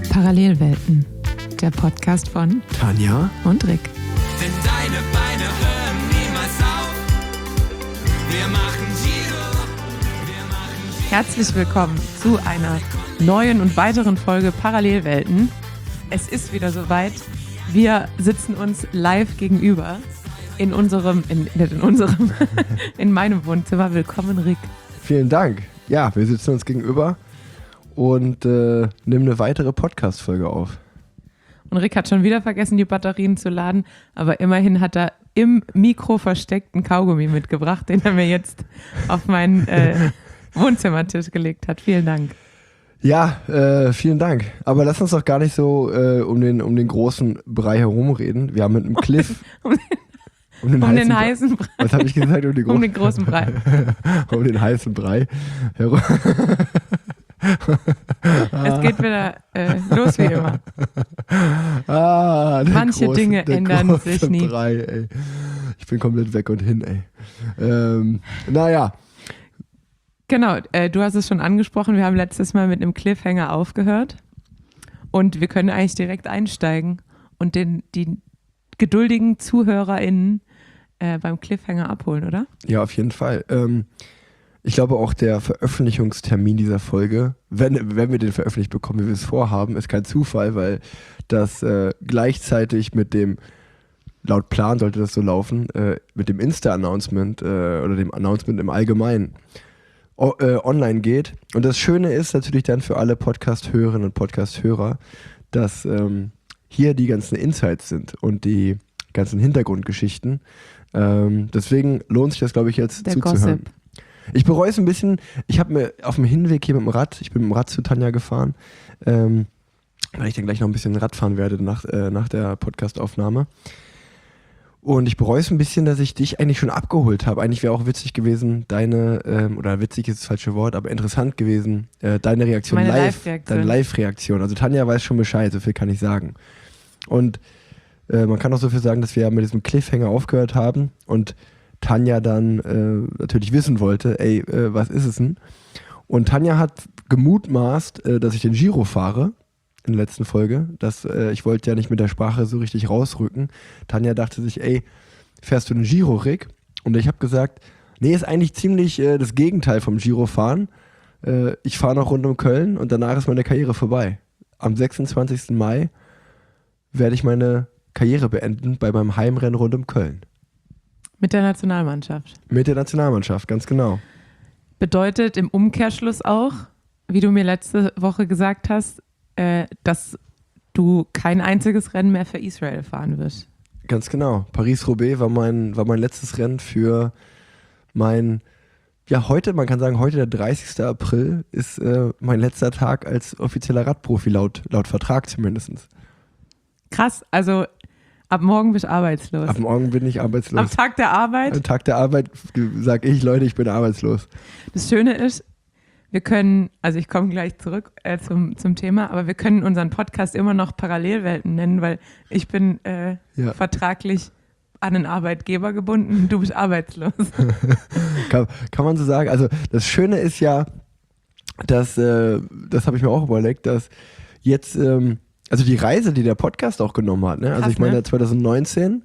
Parallelwelten, der Podcast von Tanja und Rick. Denn deine Beine hören niemals auf. Wir machen Giro, wir machen Giro. Herzlich willkommen zu einer neuen und weiteren Folge Parallelwelten. Es ist wieder soweit. Wir sitzen uns live gegenüber in meinem Wohnzimmer. Willkommen, Rick. Vielen Dank. Ja, wir sitzen uns gegenüber und nehmen eine weitere Podcast-Folge auf. Und Rick hat schon wieder vergessen, die Batterien zu laden, aber immerhin hat er im Mikro versteckten Kaugummi mitgebracht, den er mir jetzt auf meinen Wohnzimmertisch gelegt hat. Vielen Dank. Ja, vielen Dank. Aber lass uns doch gar nicht so um den großen Brei herumreden. Wir haben mit einem Cliff... Um den heißen Brei. Was habe ich gesagt? Um den großen Brei. Um den heißen Brei. Es geht wieder los wie immer. Manche Dinge ändern sich nie. Brei, ey. Ich bin komplett weg und hin, ey. Naja. Genau, du hast es schon angesprochen. Wir haben letztes Mal mit einem Cliffhanger aufgehört. Und wir können eigentlich direkt einsteigen und die geduldigen ZuhörerInnen beim Cliffhanger abholen, oder? Ja, auf jeden Fall. Ich glaube auch der Veröffentlichungstermin dieser Folge, wenn wir den veröffentlicht bekommen, wie wir es vorhaben, ist kein Zufall, weil das gleichzeitig mit dem, laut Plan sollte das so laufen, mit dem Insta-Announcement oder dem Announcement im Allgemeinen online geht. Und das Schöne ist natürlich dann für alle Podcast-Hörerinnen und Podcast-Hörer, dass hier die ganzen Insights sind und die ganzen Hintergrundgeschichten. Deswegen lohnt sich das, glaube ich, jetzt der zuzuhören. Gossip. Ich bereue es ein bisschen, ich habe mir auf dem Hinweg hier mit dem Rad, ich bin mit dem Rad zu Tanja gefahren, weil ich dann gleich noch ein bisschen Rad fahren werde nach der Podcastaufnahme. Und ich bereue es ein bisschen, dass ich dich eigentlich schon abgeholt habe. Eigentlich wäre auch witzig gewesen, oder witzig ist das falsche Wort, aber interessant gewesen, deine Reaktion deine Live-Reaktion. Also Tanja weiß schon Bescheid, so viel kann ich sagen. Und man kann auch so viel sagen, dass wir ja mit diesem Cliffhanger aufgehört haben und Tanja dann natürlich wissen wollte, was ist es denn? Und Tanja hat gemutmaßt, dass ich den Giro fahre in der letzten Folge. Ich wollte ja nicht mit der Sprache so richtig rausrücken. Tanja dachte sich, fährst du den Giro, Rick? Und ich habe gesagt, nee, ist eigentlich ziemlich das Gegenteil vom Giro fahren. Ich fahre noch rund um Köln und danach ist meine Karriere vorbei. Am 26. Mai werde ich meine Karriere beenden bei meinem Heimrennen rund um Köln. Mit der Nationalmannschaft. Mit der Nationalmannschaft, ganz genau. Bedeutet im Umkehrschluss auch, wie du mir letzte Woche gesagt hast, dass du kein einziges Rennen mehr für Israel fahren wirst. Ganz genau. Paris-Roubaix war mein letztes Rennen für man kann sagen, heute der 30. April ist mein letzter Tag als offizieller Radprofi, laut Vertrag zumindest. Krass, also ab morgen bist du arbeitslos. Ab morgen bin ich arbeitslos. Am Tag der Arbeit? Am Tag der Arbeit sage ich, Leute, ich bin arbeitslos. Das Schöne ist, wir können, also ich komme gleich zurück zum Thema, aber wir können unseren Podcast immer noch Parallelwelten nennen, weil ich bin vertraglich an einen Arbeitgeber gebunden, du bist arbeitslos. kann man so sagen. Also das Schöne ist ja, dass, das habe ich mir auch überlegt, dass jetzt, also die Reise, die der Podcast auch genommen hat, ne? Also Krass, ich meine, ne? 2019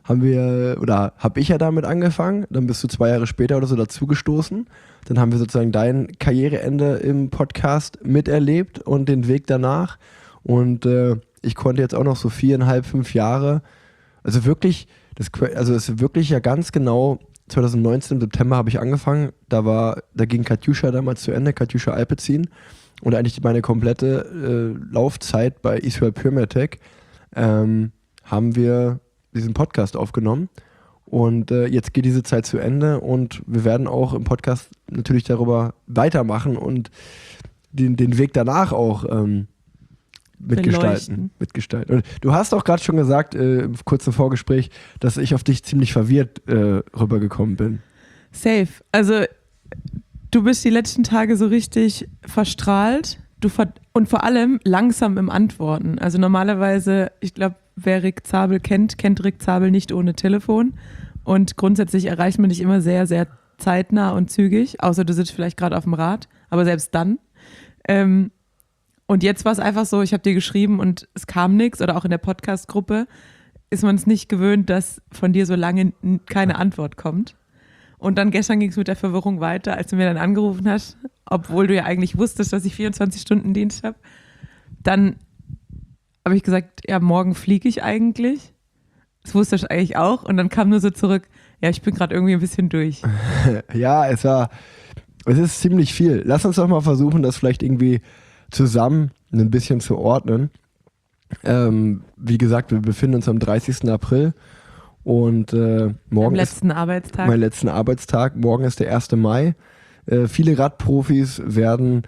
habe ich ja damit angefangen, dann bist du 2 Jahre später oder so dazugestoßen. Dann haben wir sozusagen dein Karriereende im Podcast miterlebt und den Weg danach. Und ich konnte jetzt auch noch so 4,5, 5 Jahre, also wirklich, es ist wirklich ja ganz genau 2019 im September habe ich angefangen. Da ging Katjuscha damals zu Ende, Katjuscha Alpecin. Und eigentlich meine komplette Laufzeit bei Israel Pyramatech haben wir diesen Podcast aufgenommen. Und jetzt geht diese Zeit zu Ende und wir werden auch im Podcast natürlich darüber weitermachen und den Weg danach auch mitgestalten. Und du hast auch gerade schon gesagt, im kurzen Vorgespräch, dass ich auf dich ziemlich verwirrt rübergekommen bin. Safe. Also du bist die letzten Tage so richtig verstrahlt und vor allem langsam im Antworten. Also normalerweise, ich glaube, wer Rick Zabel kennt Rick Zabel nicht ohne Telefon. Und grundsätzlich erreicht man dich immer sehr, sehr zeitnah und zügig, außer du sitzt vielleicht gerade auf dem Rad, aber selbst dann. Und jetzt war es einfach so, ich habe dir geschrieben und es kam nichts oder auch in der Podcast-Gruppe ist man es nicht gewöhnt, dass von dir so lange keine Antwort kommt. Und dann gestern ging es mit der Verwirrung weiter, als du mir dann angerufen hast, obwohl du ja eigentlich wusstest, dass ich 24-Stunden-Dienst habe. Dann habe ich gesagt, ja, morgen fliege ich eigentlich. Das wusste ich eigentlich auch. Und dann kam nur so zurück, ja, ich bin gerade irgendwie ein bisschen durch. Ja, es ist ziemlich viel. Lass uns doch mal versuchen, das vielleicht irgendwie zusammen ein bisschen zu ordnen. Wie gesagt, wir befinden uns am 30. April und morgen ist mein letzten Arbeitstag. Morgen ist der 1. Mai. Viele Radprofis werden,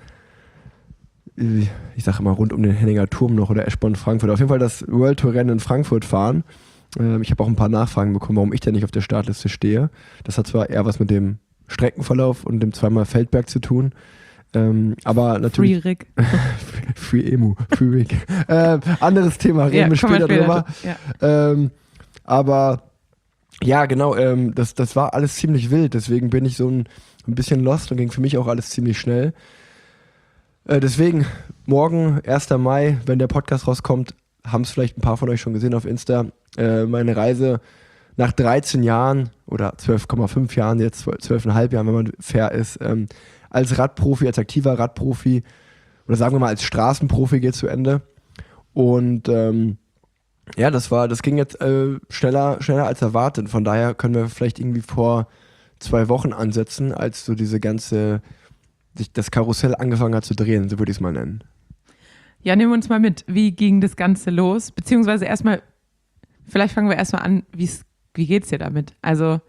ich sage immer, rund um den Henninger Turm noch oder Eschborn Frankfurt, auf jeden Fall das World Tour Rennen in Frankfurt fahren. Ich habe auch ein paar Nachfragen bekommen, warum ich denn nicht auf der Startliste stehe. Das hat zwar eher was mit dem Streckenverlauf und dem zweimal Feldberg zu tun. Aber natürlich. Free Rick. Free Emu, Free Rick. Anderes Thema, reden wir später drüber. Ja. Aber ja, genau, das war alles ziemlich wild, deswegen bin ich so ein bisschen lost und ging für mich auch alles ziemlich schnell. Deswegen, morgen, 1. Mai, wenn der Podcast rauskommt, haben es vielleicht ein paar von euch schon gesehen auf Insta, meine Reise nach 13 Jahren oder 12,5 Jahren, jetzt 12,5 Jahren, wenn man fair ist, als Radprofi, als aktiver Radprofi oder sagen wir mal als Straßenprofi geht zu Ende. Und ja, das ging jetzt schneller als erwartet. Von daher können wir vielleicht irgendwie vor 2 Wochen ansetzen, als so das Karussell angefangen hat zu drehen, so würde ich es mal nennen. Ja, nehmen wir uns mal mit. Wie ging das Ganze los? Beziehungsweise vielleicht fangen wir erstmal an, wie geht's dir damit? Also,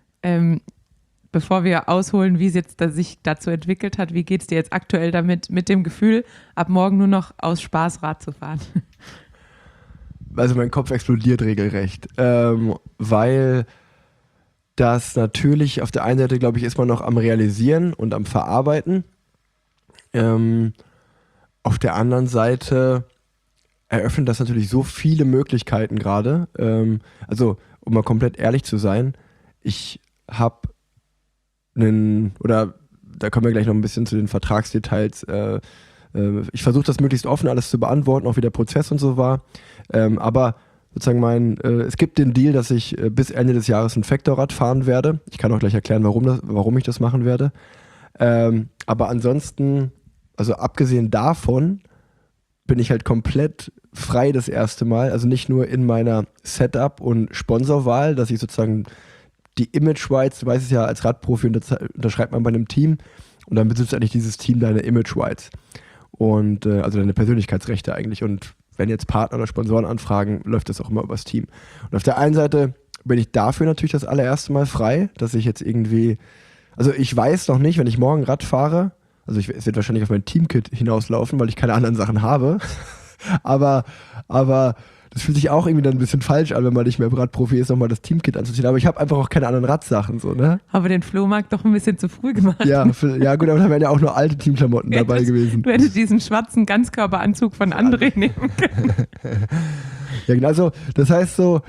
bevor wir ausholen, wie es jetzt sich dazu entwickelt hat, wie geht's dir jetzt aktuell damit, mit dem Gefühl, ab morgen nur noch aus Spaß Rad zu fahren? Also mein Kopf explodiert regelrecht, weil das natürlich auf der einen Seite, glaube ich, ist man noch am Realisieren und am Verarbeiten. Auf der anderen Seite eröffnet das natürlich so viele Möglichkeiten gerade. Also, um mal komplett ehrlich zu sein, ich habe da kommen wir gleich noch ein bisschen zu den Vertragsdetails. Ich versuche das möglichst offen alles zu beantworten, auch wie der Prozess und so war. Aber sozusagen es gibt den Deal, dass ich bis Ende des Jahres ein Vektorrad fahren werde. Ich kann auch gleich erklären, warum ich das machen werde. Aber ansonsten, also abgesehen davon, bin ich halt komplett frei das erste Mal. Also nicht nur in meiner Setup- und Sponsorwahl, dass ich sozusagen die Image Rights, du weißt es ja, als Radprofi unterschreibt man bei einem Team und dann besitzt eigentlich dieses Team deine Image Rights. Und also deine Persönlichkeitsrechte eigentlich. Und wenn jetzt Partner oder Sponsoren anfragen, läuft das auch immer übers Team. Und auf der einen Seite bin ich dafür natürlich das allererste Mal frei, dass ich jetzt irgendwie, also ich weiß noch nicht, wenn ich morgen Rad fahre, also es wird wahrscheinlich auf mein Teamkit hinauslaufen, weil ich keine anderen Sachen habe, aber das fühlt sich auch irgendwie dann ein bisschen falsch an, wenn man nicht mehr Radprofi ist, nochmal das Teamkit anzuziehen. Aber ich habe einfach auch keine anderen Radsachen, so, ne? Aber den Flohmarkt doch ein bisschen zu früh gemacht. Ja, gut, aber da wären ja auch nur alte Teamklamotten dabei gewesen. Du hättest diesen schwarzen Ganzkörperanzug von André nehmen können. Ja, genau, also das heißt so,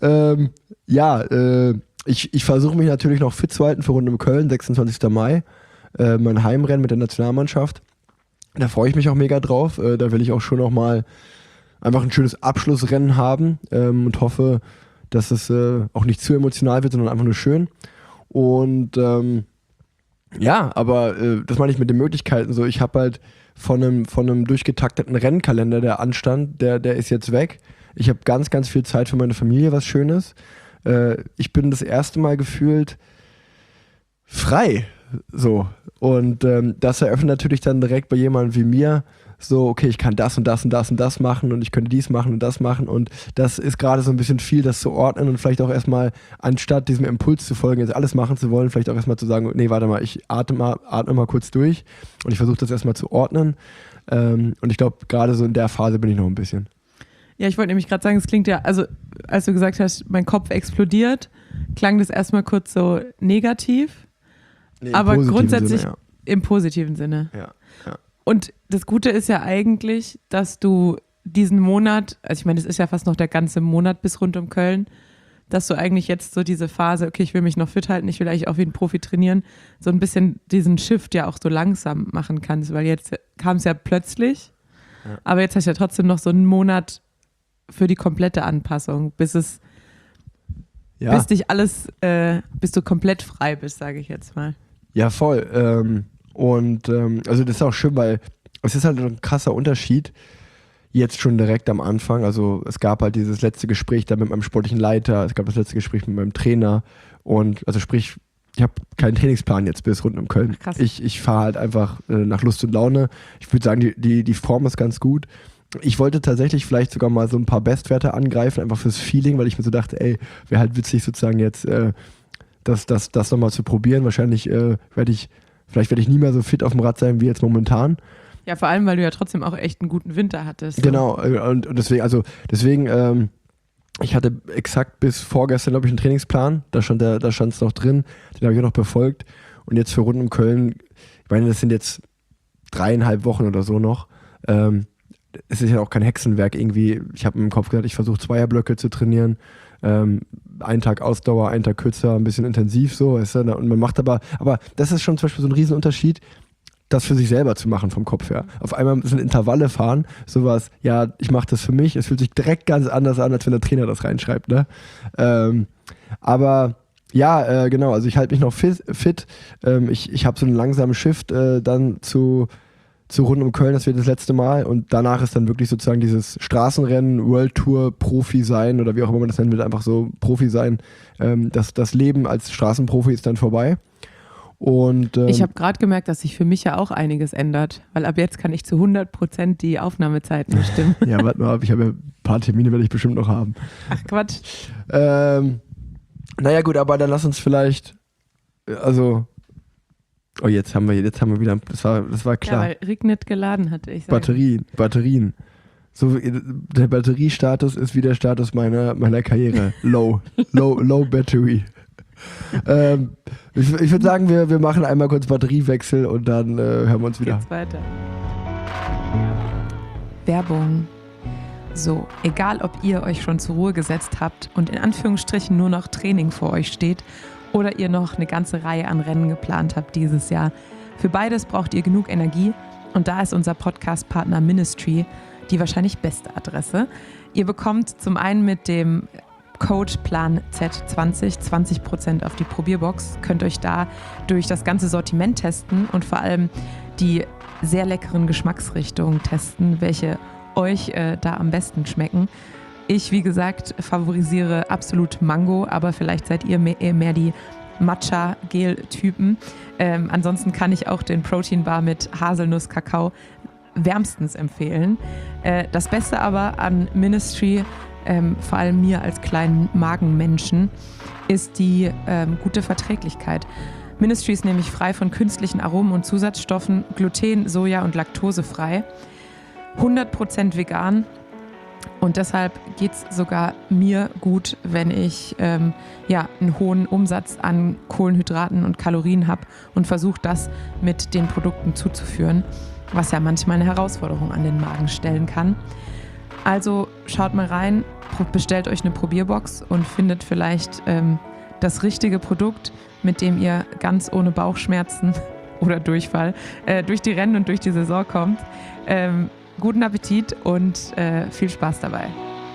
ich versuche mich natürlich noch fit zu halten für Runde um Köln, 26. Mai, mein Heimrennen mit der Nationalmannschaft. Da freue ich mich auch mega drauf. Da will ich auch schon noch mal einfach ein schönes Abschlussrennen haben und hoffe, dass es auch nicht zu emotional wird, sondern einfach nur schön. Und aber das meine ich mit den Möglichkeiten so. Ich habe halt von einem durchgetakteten Rennkalender, der anstand, der ist jetzt weg. Ich habe ganz, ganz viel Zeit für meine Familie, was Schönes. Ich bin das erste Mal gefühlt frei. So. Und das eröffnet natürlich dann direkt bei jemandem wie mir so, okay, ich kann das und das und das und das machen und ich könnte dies machen und das machen und das ist gerade so ein bisschen viel, das zu ordnen und vielleicht auch erstmal, anstatt diesem Impuls zu folgen, jetzt alles machen zu wollen, vielleicht auch erstmal zu sagen, nee, warte mal, ich atme mal kurz durch und ich versuche das erstmal zu ordnen und ich glaube, gerade so in der Phase bin ich noch ein bisschen. Ja, ich wollte nämlich gerade sagen, es klingt ja, also als du gesagt hast, mein Kopf explodiert, klang das erstmal kurz so negativ, nee, aber grundsätzlich Sinne, ja. Im positiven Sinne. Ja. Und das Gute ist ja eigentlich, dass du diesen Monat, also ich meine, es ist ja fast noch der ganze Monat bis rund um Köln, dass du eigentlich jetzt so diese Phase, okay, ich will mich noch fit halten, ich will eigentlich auch wie ein Profi trainieren, so ein bisschen diesen Shift ja auch so langsam machen kannst, weil jetzt kam es ja plötzlich Ja. Aber jetzt hast du ja trotzdem noch so einen Monat für die komplette Anpassung, bis du komplett frei bist, sage ich jetzt mal. Ja, voll. Also das ist auch schön, weil es ist halt ein krasser Unterschied jetzt schon direkt am Anfang. Also es gab halt dieses letzte Gespräch da mit meinem sportlichen Leiter, es gab das letzte Gespräch mit meinem Trainer und also sprich, ich habe keinen Trainingsplan jetzt bis rund um Köln. Krass. Ich fahre halt einfach nach Lust und Laune. Ich würde sagen, die Form ist ganz gut. Ich wollte tatsächlich vielleicht sogar mal so ein paar Bestwerte angreifen, einfach fürs Feeling, weil ich mir so dachte, ey, wäre halt witzig sozusagen jetzt das nochmal zu probieren. Wahrscheinlich werde ich nie mehr so fit auf dem Rad sein wie jetzt momentan. Ja, vor allem, weil du ja trotzdem auch echt einen guten Winter hattest. Genau, und deswegen, ich hatte exakt bis vorgestern, glaube ich, einen Trainingsplan, da stand es noch drin, den habe ich auch noch befolgt. Und jetzt für Rund um Köln, ich meine, das sind jetzt 3,5 Wochen oder so noch. Es ist ja auch kein Hexenwerk irgendwie. Ich habe im Kopf gesagt, ich versuche Zweierblöcke zu trainieren. Einen Tag Ausdauer, einen Tag kürzer, ein bisschen intensiv so. Weißt du? Und man macht aber das ist schon zum Beispiel so ein Riesenunterschied, das für sich selber zu machen vom Kopf her. Auf einmal sind Intervalle fahren, sowas, ja, ich mache das für mich, es fühlt sich direkt ganz anders an, als wenn der Trainer das reinschreibt, ne? Aber ja, genau, also ich halte mich noch fit. Ich habe so einen langsamen Shift dann zu Rund um Köln, das wird das letzte Mal und danach ist dann wirklich sozusagen dieses Straßenrennen, World Tour, Profi sein oder wie auch immer man das nennen will, einfach so Profi sein. Das Leben als Straßenprofi ist dann vorbei. Und, ich habe gerade gemerkt, dass sich für mich ja auch einiges ändert, weil ab jetzt kann ich zu 100% die Aufnahmezeiten bestimmen. Ja, warte mal ab, ich habe ja ein paar Termine, werde ich bestimmt noch haben. Ach Quatsch. Naja gut, aber dann lass uns vielleicht, jetzt haben wir wieder, das war klar. Ja, weil Rick nicht geladen hatte, ich sage. Batterien. So, der Batteriestatus ist wie der Status meiner Karriere. Low Battery. Ich würde sagen, wir machen einmal kurz Batteriewechsel und dann hören wir uns wieder. Geht's weiter. Werbung. So, egal ob ihr euch schon zur Ruhe gesetzt habt und in Anführungsstrichen nur noch Training vor euch steht oder ihr noch eine ganze Reihe an Rennen geplant habt dieses Jahr, für beides braucht ihr genug Energie und da ist unser Podcast-Partner Ministry die wahrscheinlich beste Adresse. Ihr bekommt zum einen mit dem Code Plan Z20 20% auf die Probierbox, könnt euch da durch das ganze Sortiment testen und vor allem die sehr leckeren Geschmacksrichtungen testen, welche euch da am besten schmecken. Ich, wie gesagt, favorisiere absolut Mango, aber vielleicht seid ihr mehr die Matcha-Gel-Typen. Ansonsten kann ich auch den Protein Bar mit Haselnuss-Kakao wärmstens empfehlen. Das Beste aber an Ministry, vor allem mir als kleinen Magenmenschen, ist die gute Verträglichkeit. Ministry ist nämlich frei von künstlichen Aromen und Zusatzstoffen, Gluten, Soja und laktosefrei, 100% vegan und deshalb geht es sogar mir gut, wenn ich einen hohen Umsatz an Kohlenhydraten und Kalorien habe und versuche das mit den Produkten zuzuführen, was ja manchmal eine Herausforderung an den Magen stellen kann. Also schaut mal rein, bestellt euch eine Probierbox und findet vielleicht das richtige Produkt, mit dem ihr ganz ohne Bauchschmerzen oder Durchfall durch die Rennen und durch die Saison kommt. Guten Appetit und viel Spaß dabei.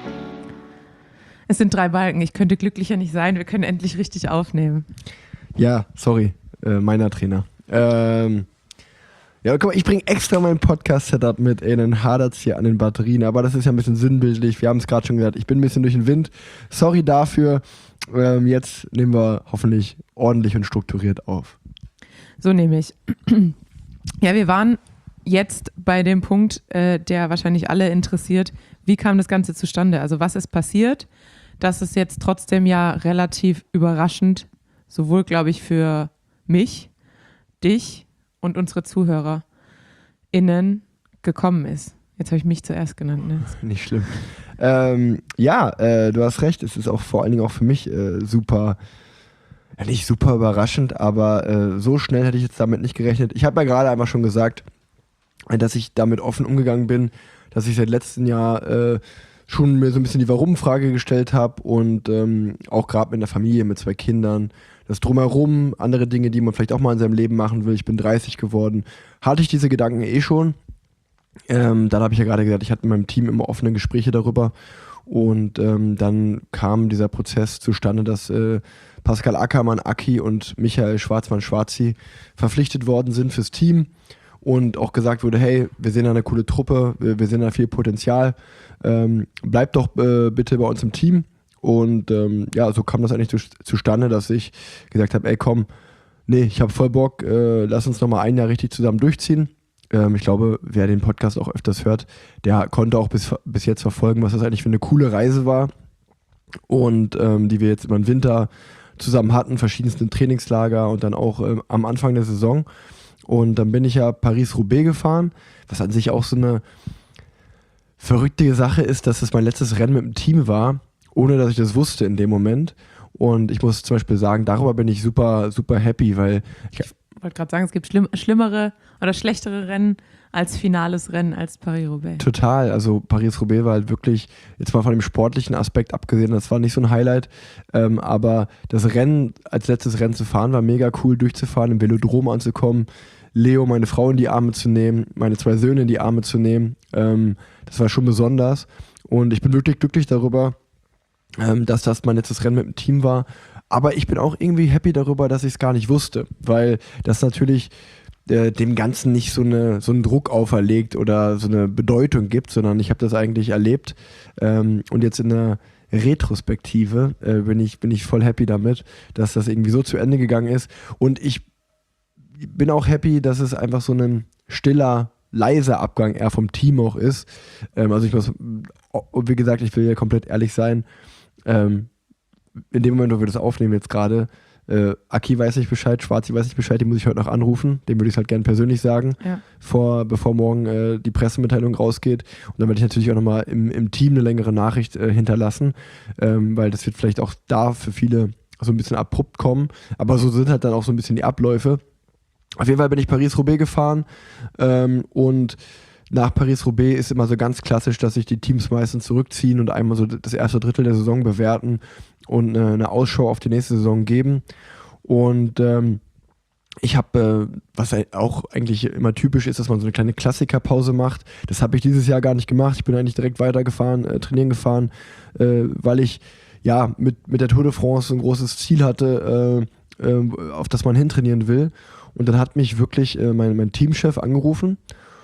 Es sind 3 Balken, ich könnte glücklicher nicht sein, wir können endlich richtig aufnehmen. Ja, sorry, meiner Trainer. Ja, guck mal, ich bringe extra mein Podcast-Setup mit, dann hadert es hier an den Batterien, aber das ist ja ein bisschen sinnbildlich, wir haben es gerade schon gesagt, ich bin ein bisschen durch den Wind, sorry dafür, jetzt nehmen wir hoffentlich ordentlich und strukturiert auf. So nämlich. Ja, wir waren jetzt bei dem Punkt, der wahrscheinlich alle interessiert, wie kam das Ganze zustande, also was ist passiert, das ist jetzt trotzdem ja relativ überraschend, sowohl glaube ich für mich, dich und unsere ZuhörerInnen gekommen ist. Jetzt habe ich mich zuerst genannt. Ne? Nicht schlimm. Du hast recht, es ist auch vor allen Dingen auch für mich super, ja nicht super überraschend, aber so schnell hätte ich jetzt damit nicht gerechnet. Ich habe ja gerade einmal schon gesagt, dass ich damit offen umgegangen bin, dass ich seit letztem Jahr schon mir so ein bisschen die Warum-Frage gestellt habe und auch gerade mit der Familie, mit 2 Kindern, das Drumherum, andere Dinge, die man vielleicht auch mal in seinem Leben machen will. Ich bin 30 geworden. Hatte ich diese Gedanken schon. Dann habe ich ja gerade gesagt, ich hatte mit meinem Team immer offene Gespräche darüber. Und dann kam dieser Prozess zustande, dass Pascal Ackermann, Aki und Michael Schwarzmann-Schwarzi verpflichtet worden sind fürs Team und auch gesagt wurde, hey, wir sehen da eine coole Truppe, wir sehen da viel Potenzial, bleibt doch bitte bei uns im Team. Und ja, so kam das eigentlich zustande, dass ich gesagt habe, ey komm, nee, ich habe voll Bock, lass uns nochmal ein Jahr richtig zusammen durchziehen. Ich glaube, wer den Podcast auch öfters hört, der konnte auch bis jetzt verfolgen, was das eigentlich für eine coole Reise war und die wir jetzt über den Winter zusammen hatten, verschiedenste Trainingslager und dann auch am Anfang der Saison. Und dann bin ich ja Paris-Roubaix gefahren, was an sich auch so eine verrückte Sache ist, dass es mein letztes Rennen mit dem Team war, ohne dass ich das wusste in dem Moment. Und ich muss zum Beispiel sagen, darüber bin ich super, super happy, weil ich wollte gerade sagen, es gibt schlimmere oder schlechtere Rennen als finales Rennen als Paris-Roubaix. Total, also Paris-Roubaix war halt wirklich, jetzt mal von dem sportlichen Aspekt abgesehen, das war nicht so ein Highlight, aber das Rennen, als letztes Rennen zu fahren, war mega cool, durchzufahren, im Velodrom anzukommen, Leo, meine Frau in die Arme zu nehmen, meine 2 Söhne in die Arme zu nehmen, das war schon besonders und ich bin wirklich glücklich darüber, dass das mein letztes Rennen mit dem Team war. Aber ich bin auch irgendwie happy darüber, dass ich es gar nicht wusste, weil das natürlich dem Ganzen nicht so einen Druck auferlegt oder so eine Bedeutung gibt, sondern ich habe das eigentlich erlebt. Und jetzt in der Retrospektive bin ich voll happy damit, dass das irgendwie so zu Ende gegangen ist. Und ich bin auch happy, dass es einfach so ein stiller, leiser Abgang eher vom Team auch ist. Also ich muss, wie gesagt, ich will ja komplett ehrlich sein, in dem Moment, wo wir das aufnehmen jetzt gerade, Aki weiß nicht Bescheid, Schwarzi weiß nicht Bescheid, den muss ich heute noch anrufen, dem würde ich es halt gerne persönlich sagen, ja. Bevor morgen die Pressemitteilung rausgeht. Und dann werde ich natürlich auch nochmal im Team eine längere Nachricht hinterlassen, weil das wird vielleicht auch da für viele so ein bisschen abrupt kommen, aber so sind halt dann auch so ein bisschen die Abläufe. Auf jeden Fall bin ich Paris-Roubaix gefahren und nach Paris-Roubaix ist immer so ganz klassisch, dass sich die Teams meistens zurückziehen und einmal so das erste Drittel der Saison bewerten und eine Ausschau auf die nächste Saison geben. Und ich habe, was auch eigentlich immer typisch ist, dass man so eine kleine Klassikerpause macht. Das habe ich dieses Jahr gar nicht gemacht. Ich bin eigentlich direkt weitergefahren, trainieren gefahren, weil ich ja mit der Tour de France ein großes Ziel hatte, auf das man hintrainieren will. Und dann hat mich wirklich mein Teamchef angerufen.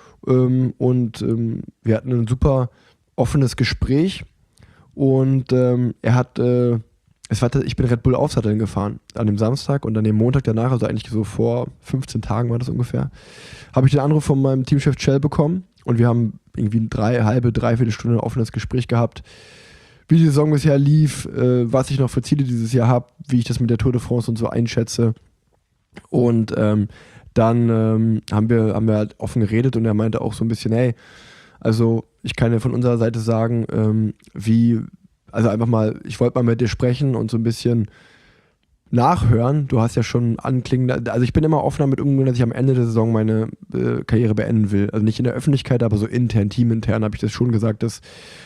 Und wir hatten ein super offenes Gespräch und er hat, ich bin Red Bull Aufsatteln gefahren an dem Samstag und an dem Montag danach, also eigentlich so vor 15 Tagen war das ungefähr, habe ich den Anruf von meinem Teamchef Chell bekommen und wir haben irgendwie eine dreiviertel Stunde offenes Gespräch gehabt, wie die Saison bisher lief, was ich noch für Ziele dieses Jahr habe, wie ich das mit der Tour de France und so einschätze und dann haben wir halt offen geredet und er meinte auch so ein bisschen, hey, also ich kann ja von unserer Seite sagen, also einfach mal, ich wollte mal mit dir sprechen und so ein bisschen nachhören. Du hast ja schon anklingend, also ich bin immer offen damit umgegangen, dass ich am Ende der Saison meine Karriere beenden will. Also nicht in der Öffentlichkeit, aber so intern, teamintern habe ich das schon gesagt, dass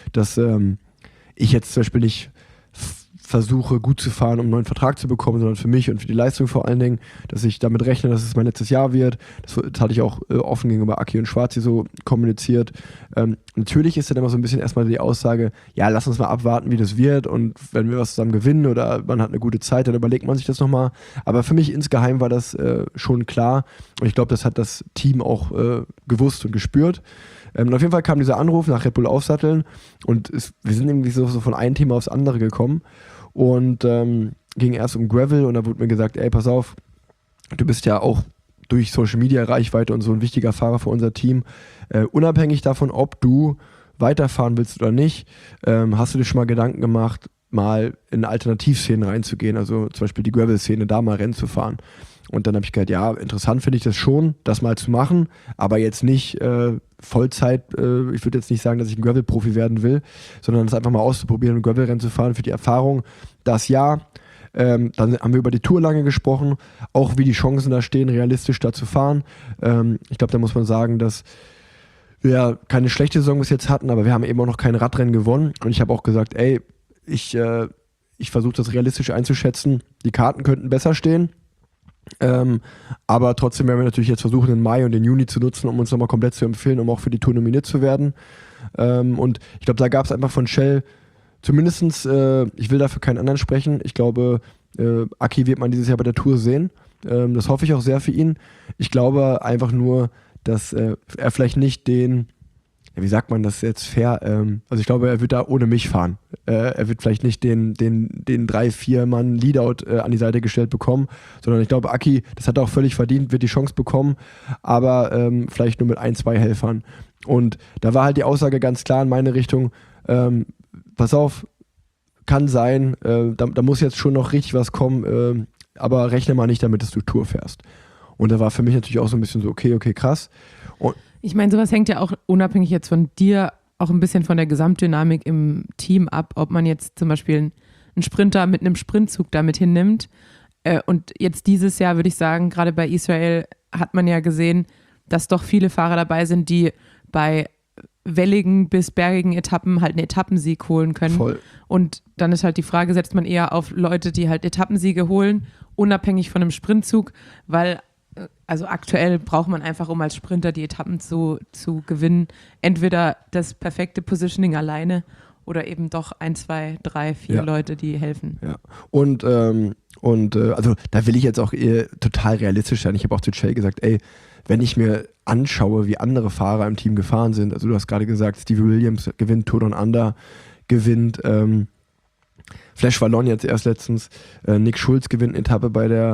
ich jetzt zum Beispiel nicht versuche, gut zu fahren, um einen neuen Vertrag zu bekommen, sondern für mich und für die Leistung vor allen Dingen, dass ich damit rechne, dass es mein letztes Jahr wird. Das hatte ich auch offen gegenüber Aki und Schwarzi so kommuniziert. Natürlich ist dann immer so ein bisschen erstmal die Aussage, ja, lass uns mal abwarten, wie das wird und wenn wir was zusammen gewinnen oder man hat eine gute Zeit, dann überlegt man sich das nochmal. Aber für mich insgeheim war das schon klar und ich glaube, das hat das Team auch gewusst und gespürt. Und auf jeden Fall kam dieser Anruf nach Red Bull Aufsatteln und wir sind irgendwie so von einem Thema aufs andere gekommen und ging erst um Gravel und da wurde mir gesagt, ey, pass auf, du bist ja auch durch Social Media Reichweite und so ein wichtiger Fahrer für unser Team. Unabhängig davon, ob du weiterfahren willst oder nicht, hast du dir schon mal Gedanken gemacht, mal in Alternativszenen reinzugehen, also zum Beispiel die Gravel-Szene, da mal Rennen zu fahren. Und dann habe ich gesagt, ja, interessant finde ich das schon, das mal zu machen, aber jetzt nicht Vollzeit, ich würde jetzt nicht sagen, dass ich ein Gravel-Profi werden will, sondern das einfach mal auszuprobieren und Gravel-Rennen zu fahren für die Erfahrung, das Jahr. Dann haben wir über die Tour lange gesprochen, auch wie die Chancen da stehen, realistisch da zu fahren. Ich glaube, da muss man sagen, dass wir keine schlechte Saison bis jetzt hatten, aber wir haben eben auch noch kein Radrennen gewonnen. Und ich habe auch gesagt, ey, ich versuche das realistisch einzuschätzen. Die Karten könnten besser stehen. Aber trotzdem werden wir natürlich jetzt versuchen, den Mai und den Juni zu nutzen, um uns nochmal komplett zu empfehlen, um auch für die Tour nominiert zu werden. Und ich glaube, da gab es einfach von Shell zumindestens, ich will dafür keinen anderen sprechen, ich glaube, Aki wird man dieses Jahr bei der Tour sehen. Das hoffe ich auch sehr für ihn. Ich glaube einfach nur, dass er vielleicht nicht den, wie sagt man das jetzt fair, also ich glaube, er wird da ohne mich fahren. Er wird vielleicht nicht den 3-4 Mann Leadout an die Seite gestellt bekommen, sondern ich glaube, Aki, das hat er auch völlig verdient, wird die Chance bekommen, aber vielleicht nur mit 1-2 Helfern. Und da war halt die Aussage ganz klar in meine Richtung, pass auf, kann sein, da muss jetzt schon noch richtig was kommen, aber rechne mal nicht damit, dass du Tour fährst. Und da war für mich natürlich auch so ein bisschen so, okay, krass. Und ich meine, sowas hängt ja auch unabhängig jetzt von dir auch ein bisschen von der Gesamtdynamik im Team ab, ob man jetzt zum Beispiel einen Sprinter mit einem Sprintzug damit hinnimmt. Und jetzt dieses Jahr würde ich sagen, gerade bei Israel hat man ja gesehen, dass doch viele Fahrer dabei sind, die bei welligen bis bergigen Etappen halt einen Etappensieg holen können. Voll. Und dann ist halt die Frage, setzt man eher auf Leute, die halt Etappensiege holen, unabhängig von einem Sprintzug, weil also aktuell braucht man einfach, um als Sprinter die Etappen zu gewinnen, entweder das perfekte Positioning alleine oder eben doch 1, 2, 3, 4 Leute, die helfen. Ja. Und also da will ich jetzt auch total realistisch sein. Ich habe auch zu Shell gesagt, ey, wenn ich mir anschaue, wie andere Fahrer im Team gefahren sind, also du hast gerade gesagt, Stevie Williams gewinnt Tour Down Under, gewinnt Flash Wallon jetzt erst letztens, Nick Schulz gewinnt eine Etappe bei der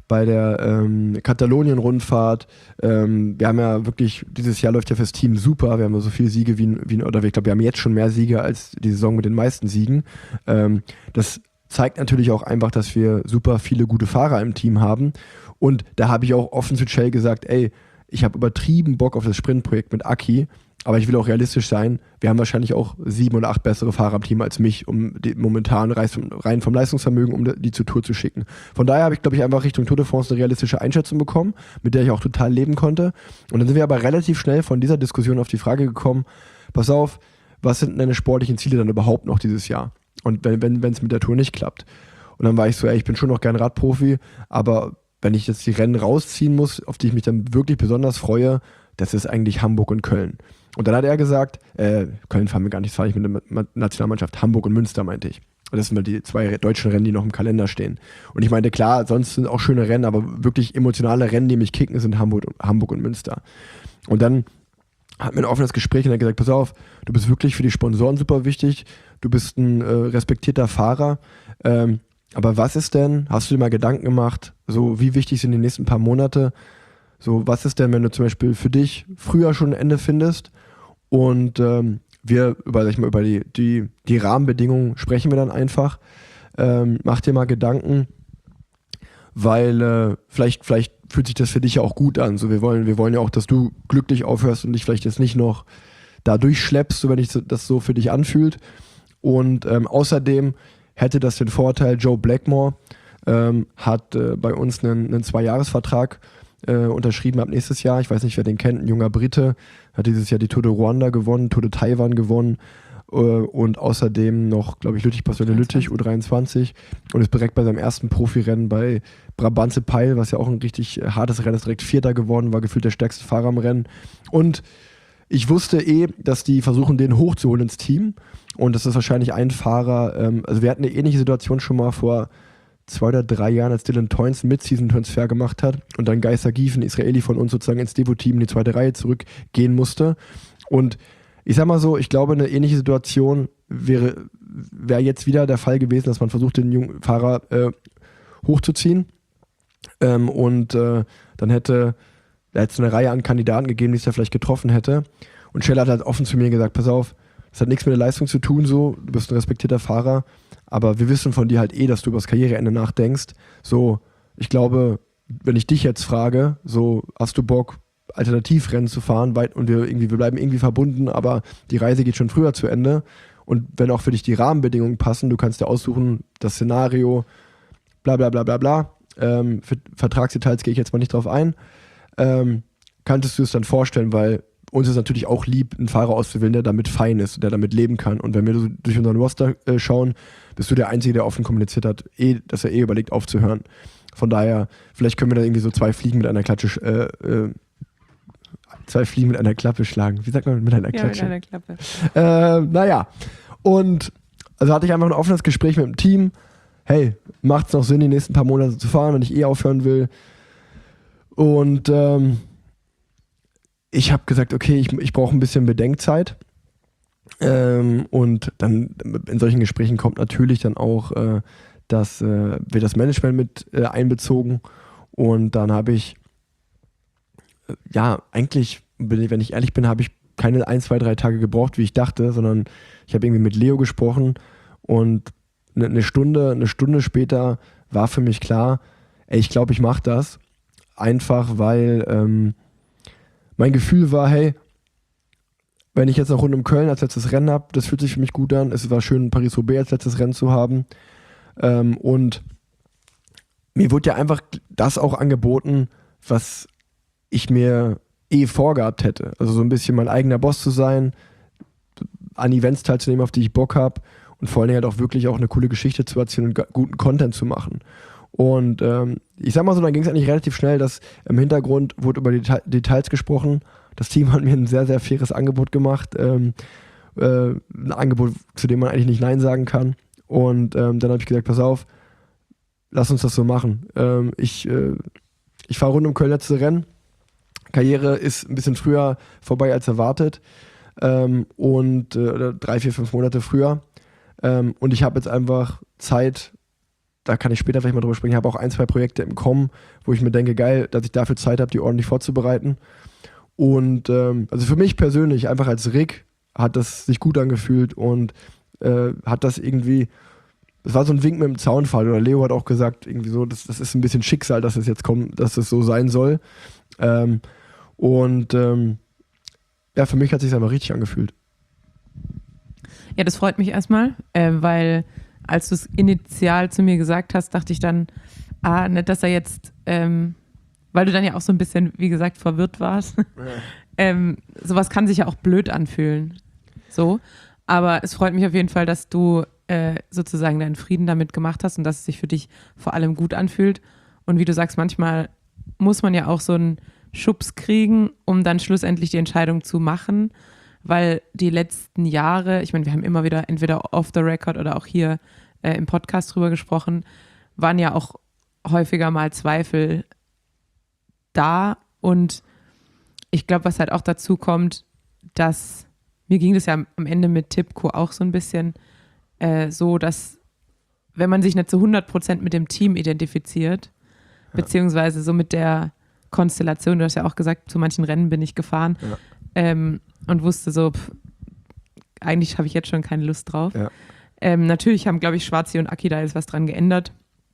Katalonien-Rundfahrt. Wir haben ja wirklich, dieses Jahr läuft ja fürs Team super. Wir haben ja so viele Siege oder ich glaube, wir haben jetzt schon mehr Siege als die Saison mit den meisten Siegen. Das zeigt natürlich auch einfach, dass wir super viele gute Fahrer im Team haben. Und da habe ich auch offen zu Shell gesagt, ey, ich habe übertrieben Bock auf das Sprintprojekt mit Aki, aber ich will auch realistisch sein. Wir haben wahrscheinlich auch 7 oder 8 bessere Fahrer im Team als mich, um die momentan rein vom Leistungsvermögen, um die zur Tour zu schicken. Von daher habe ich, glaube ich, einfach Richtung Tour de France eine realistische Einschätzung bekommen, mit der ich auch total leben konnte. Und dann sind wir aber relativ schnell von dieser Diskussion auf die Frage gekommen, pass auf, was sind deine sportlichen Ziele dann überhaupt noch dieses Jahr? Und wenn es mit der Tour nicht klappt. Und dann war ich so, ey, ich bin schon noch gern Radprofi, aber wenn ich jetzt die Rennen rausziehen muss, auf die ich mich dann wirklich besonders freue, das ist eigentlich Hamburg und Köln. Und dann hat er gesagt, Köln fahren wir gar nicht, das fahre ich mit der Nationalmannschaft, Hamburg und Münster meinte ich. Und das sind mal die 2 deutschen Rennen, die noch im Kalender stehen. Und ich meinte, klar, sonst sind auch schöne Rennen, aber wirklich emotionale Rennen, die mich kicken, sind Hamburg und Münster. Und dann hatten wir ein offenes Gespräch und er hat gesagt, pass auf, du bist wirklich für die Sponsoren super wichtig, du bist ein respektierter Fahrer, aber was ist denn, hast du dir mal Gedanken gemacht, so wie wichtig sind die nächsten paar Monate, so was ist denn, wenn du zum Beispiel für dich früher schon ein Ende findest und wir über die Rahmenbedingungen sprechen wir dann einfach, mach dir mal Gedanken, weil vielleicht fühlt sich das für dich ja auch gut an, so wir wollen ja auch, dass du glücklich aufhörst und dich vielleicht jetzt nicht noch da durchschleppst, so wenn sich das so für dich anfühlt und außerdem hätte das den Vorteil, Joe Blackmore hat bei uns einen 2-Jahres-Vertrag unterschrieben ab nächstes Jahr. Ich weiß nicht, wer den kennt, ein junger Brite, hat dieses Jahr die Tour de Ruanda gewonnen, Tour de Taiwan gewonnen und außerdem noch, glaube ich, Lüttich U23 und ist direkt bei seinem ersten Profirennen bei Brabantse Pijl, was ja auch ein richtig hartes Rennen ist, direkt Vierter geworden, war gefühlt der stärkste Fahrer im Rennen und ich wusste dass die versuchen, den hochzuholen ins Team und das ist wahrscheinlich ein Fahrer, also wir hatten eine ähnliche Situation schon mal vor 2 oder 3 Jahren, als Dylan Toynes einen Mid-Season-Transfer gemacht hat und dann Geiser Giefen, Israeli von uns sozusagen ins Devo-Team in die 2. Reihe zurückgehen musste und ich sag mal so, ich glaube, eine ähnliche Situation wäre jetzt wieder der Fall gewesen, dass man versucht, den jungen Fahrer hochzuziehen und dann hätte es eine Reihe an Kandidaten gegeben, die es ja vielleicht getroffen hätte. Und Shell hat halt offen zu mir gesagt, pass auf, das hat nichts mit der Leistung zu tun, so, du bist ein respektierter Fahrer, aber wir wissen von dir halt dass du über das Karriereende nachdenkst. So, ich glaube, wenn ich dich jetzt frage, so, hast du Bock, Alternativrennen zu fahren, und wir bleiben irgendwie verbunden, aber die Reise geht schon früher zu Ende. Und wenn auch für dich die Rahmenbedingungen passen, du kannst dir aussuchen, das Szenario, bla bla bla bla bla. Für Vertragsdetails gehe ich jetzt mal nicht drauf ein. Könntest du es dann vorstellen, weil uns ist natürlich auch lieb, einen Fahrer auszuwählen, der damit fein ist, der damit leben kann. Und wenn wir so durch unseren Roster schauen, bist du der Einzige, der offen kommuniziert hat, dass er überlegt aufzuhören. Von daher, vielleicht können wir da irgendwie so zwei Fliegen mit einer Klappe schlagen. Wie sagt man mit einer Klatsche? Ja, mit einer Klappe. Naja. Und also hatte ich einfach ein offenes Gespräch mit dem Team. Hey, macht es noch Sinn, die nächsten paar Monate zu fahren, wenn ich aufhören will? Und ich habe gesagt, okay, ich brauche ein bisschen Bedenkzeit. Und dann in solchen Gesprächen kommt natürlich dann auch, dass wir das Management mit einbezogen. Und dann habe ich, eigentlich, wenn ich ehrlich bin, habe ich keine 1, 2, 3 Tage gebraucht, wie ich dachte, sondern ich habe irgendwie mit Leo gesprochen und eine Stunde später war für mich klar, ich glaube, ich mache das. Einfach, weil mein Gefühl war, hey, wenn ich jetzt noch rund um Köln als letztes Rennen habe, das fühlt sich für mich gut an. Es war schön, Paris-Roubaix als letztes Rennen zu haben. Und mir wurde ja einfach das auch angeboten, was ich mir vorgehabt hätte. Also so ein bisschen mein eigener Boss zu sein, an Events teilzunehmen, auf die ich Bock habe und vor allen Dingen halt auch wirklich auch eine coole Geschichte zu erzählen und guten Content zu machen. Und ich sag mal so, dann ging es eigentlich relativ schnell, dass im Hintergrund wurde über Details gesprochen. Das Team hat mir ein sehr, sehr faires Angebot gemacht. Ein Angebot, zu dem man eigentlich nicht Nein sagen kann. Und dann habe ich gesagt, pass auf, lass uns das so machen. Ich fahre rund um Köln letzte Rennen. Karriere ist ein bisschen früher vorbei als erwartet. Und 3, 4, 5 Monate früher. Und ich habe jetzt einfach Zeit, da kann ich später vielleicht mal drüber sprechen. Ich habe auch 1, 2 Projekte im Kommen, wo ich mir denke, geil, dass ich dafür Zeit habe, die ordentlich vorzubereiten. Und also für mich persönlich, einfach als Rick, hat das sich gut angefühlt und hat das irgendwie, das war so ein Wink mit dem Zaunfall. Oder Leo hat auch gesagt, irgendwie so, das ist ein bisschen Schicksal, dass es jetzt kommt, dass es so sein soll. Für mich hat es sich einfach richtig angefühlt. Ja, das freut mich erstmal, weil als du es initial zu mir gesagt hast, dachte ich dann, nicht, dass er jetzt, weil du dann ja auch so ein bisschen, wie gesagt, verwirrt warst. Ja. Sowas kann sich ja auch blöd anfühlen. So. Aber es freut mich auf jeden Fall, dass du sozusagen deinen Frieden damit gemacht hast und dass es sich für dich vor allem gut anfühlt. Und wie du sagst, manchmal muss man ja auch so einen Schubs kriegen, um dann schlussendlich die Entscheidung zu machen, weil die letzten Jahre, ich meine, wir haben immer wieder entweder off the record oder auch hier im Podcast drüber gesprochen, waren ja auch häufiger mal Zweifel da und ich glaube, was halt auch dazu kommt, dass mir ging das ja am Ende mit Tipco auch so ein bisschen so, dass wenn man sich nicht zu 100% mit dem Team identifiziert, beziehungsweise so mit der Konstellation, du hast ja auch gesagt, zu manchen Rennen bin ich gefahren und wusste so, eigentlich habe ich jetzt schon keine Lust drauf. Ja. Natürlich haben, glaube ich, Schwarzi und Aki da jetzt was dran geändert,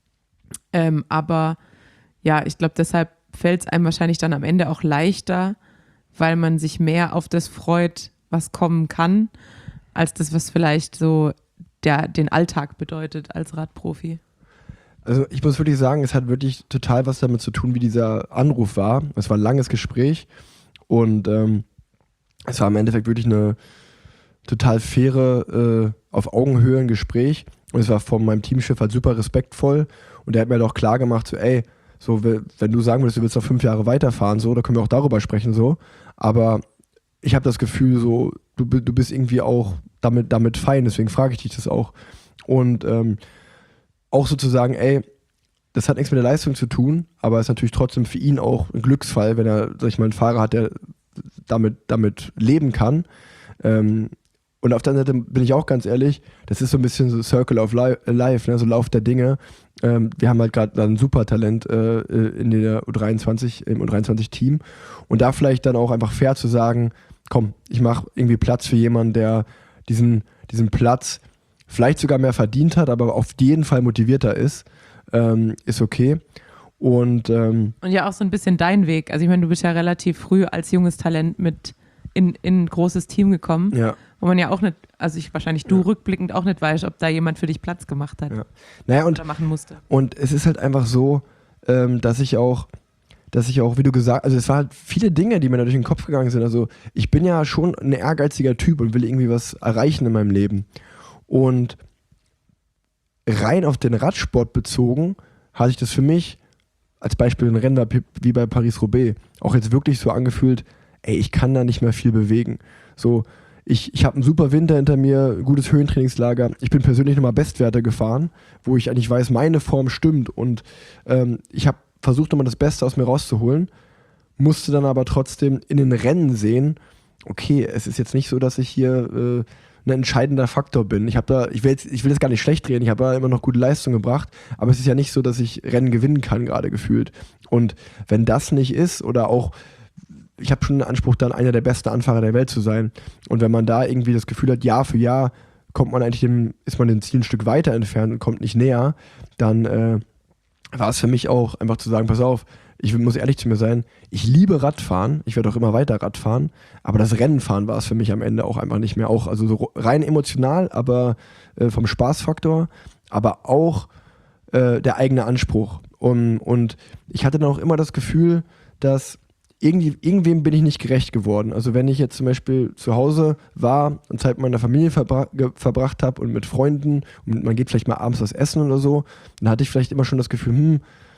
aber ja, ich glaube, deshalb fällt es einem wahrscheinlich dann am Ende auch leichter, weil man sich mehr auf das freut, was kommen kann, als das, was vielleicht so den Alltag bedeutet als Radprofi. Also ich muss wirklich sagen, es hat wirklich total was damit zu tun, wie dieser Anruf war. Es war ein langes Gespräch und es war im Endeffekt wirklich eine total faire, auf Augenhöhe ein Gespräch und es war von meinem Teamchef halt super respektvoll und der hat mir halt auch klar gemacht, so so, wenn du sagen würdest, du willst noch 5 Jahre weiterfahren, so, da können wir auch darüber sprechen, so, aber ich habe das Gefühl, so, du bist irgendwie auch damit fein, deswegen frage ich dich das auch. Und auch sozusagen, das hat nichts mit der Leistung zu tun, aber es ist natürlich trotzdem für ihn auch ein Glücksfall, wenn er, sag ich mal, einen Fahrer hat, der damit leben kann. Und auf der anderen Seite bin ich auch ganz ehrlich, das ist so ein bisschen so Circle of Life, ne, so Lauf der Dinge. Wir haben halt gerade ein super Talent in der U23, im U23-Team. Und da vielleicht dann auch einfach fair zu sagen, komm, ich mache irgendwie Platz für jemanden, der diesen Platz vielleicht sogar mehr verdient hat, aber auf jeden Fall motivierter ist okay. Und ja auch so ein bisschen dein Weg. Also ich meine, du bist ja relativ früh als junges Talent mit in ein großes Team gekommen, wo man ja auch nicht, also du rückblickend auch nicht weißt, ob da jemand für dich Platz gemacht hat. Ja. Naja, oder machen musste. Und es ist halt einfach so, dass ich auch dass ich auch, wie du gesagt, also es waren halt viele Dinge, die mir da durch den Kopf gegangen sind. Also ich bin ja schon ein ehrgeiziger Typ und will irgendwie was erreichen in meinem Leben. Und rein auf den Radsport bezogen, hatte ich das für mich als Beispiel ein Rennen wie bei Paris-Roubaix auch jetzt wirklich so angefühlt, ey, ich kann da nicht mehr viel bewegen. So, ich habe einen super Winter hinter mir, gutes Höhentrainingslager. Ich bin persönlich nochmal Bestwerte gefahren, wo ich eigentlich weiß, meine Form stimmt. Und ich habe versucht, nochmal das Beste aus mir rauszuholen, musste dann aber trotzdem in den Rennen sehen, okay, es ist jetzt nicht so, dass ich hier ein entscheidender Faktor bin. Ich will das gar nicht schlecht reden, ich habe da immer noch gute Leistung gebracht, aber es ist ja nicht so, dass ich Rennen gewinnen kann, gerade gefühlt. Und wenn das nicht ist, oder auch, ich habe schon den Anspruch, dann einer der besten Anfahrer der Welt zu sein. Und wenn man da irgendwie das Gefühl hat, Jahr für Jahr ist man dem Ziel ein Stück weiter entfernt und kommt nicht näher, dann war es für mich auch einfach zu sagen, pass auf, ich muss ehrlich zu mir sein, ich liebe Radfahren, ich werde auch immer weiter Radfahren, aber das Rennenfahren war es für mich am Ende auch einfach nicht mehr. Auch, also so rein emotional, aber vom Spaßfaktor, aber auch der eigene Anspruch. Und ich hatte dann auch immer das Gefühl, dass irgendwem bin ich nicht gerecht geworden. Also wenn ich jetzt zum Beispiel zu Hause war und Zeit mit meiner Familie verbracht habe und mit Freunden und man geht vielleicht mal abends was essen oder so, dann hatte ich vielleicht immer schon das Gefühl,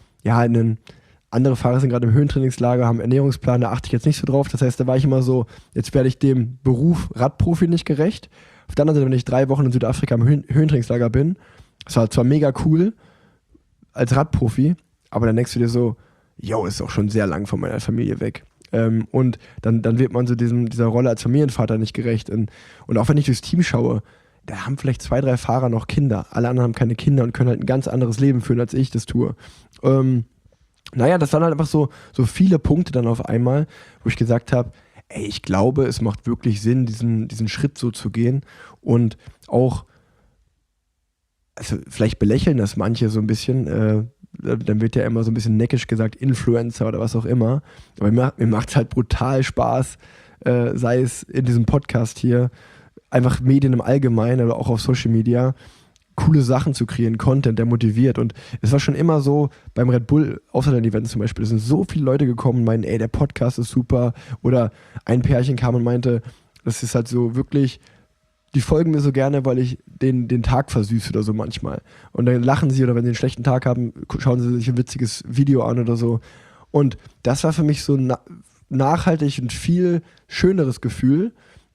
andere Fahrer sind gerade im Höhentrainingslager, haben einen Ernährungsplan, da achte ich jetzt nicht so drauf. Das heißt, da war ich immer so, jetzt werde ich dem Beruf Radprofi nicht gerecht. Auf der anderen Seite, wenn ich 3 Wochen in Südafrika im Höhentrainingslager bin, das war zwar mega cool als Radprofi, aber dann denkst du dir so, ist auch schon sehr lang von meiner Familie weg. Und dann wird man so dieser Rolle als Familienvater nicht gerecht. Und auch wenn ich durchs Team schaue, da haben vielleicht 2, 3 Fahrer noch Kinder. Alle anderen haben keine Kinder und können halt ein ganz anderes Leben führen, als ich das tue. Das waren halt einfach so viele Punkte dann auf einmal, wo ich gesagt habe, ey, ich glaube, es macht wirklich Sinn, diesen Schritt so zu gehen. Und auch, also vielleicht belächeln das manche so ein bisschen, dann wird ja immer so ein bisschen neckisch gesagt, Influencer oder was auch immer. Aber mir macht es halt brutal Spaß, sei es in diesem Podcast hier, einfach Medien im Allgemeinen oder auch auf Social Media, coole Sachen zu kreieren, Content, der motiviert. Und es war schon immer so, beim Red Bull Ausland-Event zum Beispiel, es sind so viele Leute gekommen und meinten, ey, der Podcast ist super. Oder ein Pärchen kam und meinte, das ist halt so wirklich, die folgen mir so gerne, weil ich den Tag versüße oder so manchmal. Und dann lachen sie, oder wenn sie einen schlechten Tag haben, schauen sie sich ein witziges Video an oder so. Und das war für mich so nachhaltig und viel schöneres Gefühl,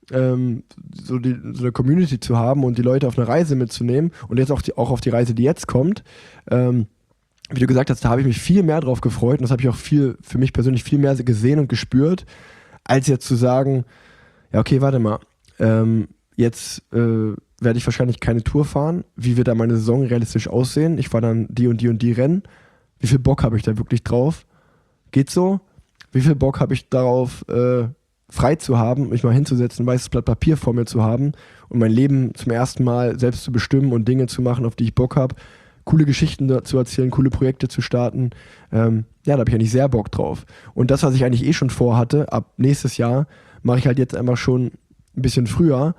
so eine Community zu haben und die Leute auf eine Reise mitzunehmen und jetzt auch auf die Reise, die jetzt kommt. Wie du gesagt hast, da habe ich mich viel mehr drauf gefreut und das habe ich auch für mich persönlich viel mehr gesehen und gespürt, als jetzt zu sagen, ja okay, warte mal, jetzt werde ich wahrscheinlich keine Tour fahren. Wie wird da meine Saison realistisch aussehen? Ich fahre dann die und die und die Rennen. Wie viel Bock habe ich da wirklich drauf? Geht's so? Wie viel Bock habe ich darauf, frei zu haben, mich mal hinzusetzen, ein weißes Blatt Papier vor mir zu haben und mein Leben zum ersten Mal selbst zu bestimmen und Dinge zu machen, auf die ich Bock habe, coole Geschichten zu erzählen, coole Projekte zu starten. Da habe ich eigentlich sehr Bock drauf. Und das, was ich eigentlich schon vorhatte, ab nächstes Jahr, mache ich halt jetzt einfach schon ein bisschen früher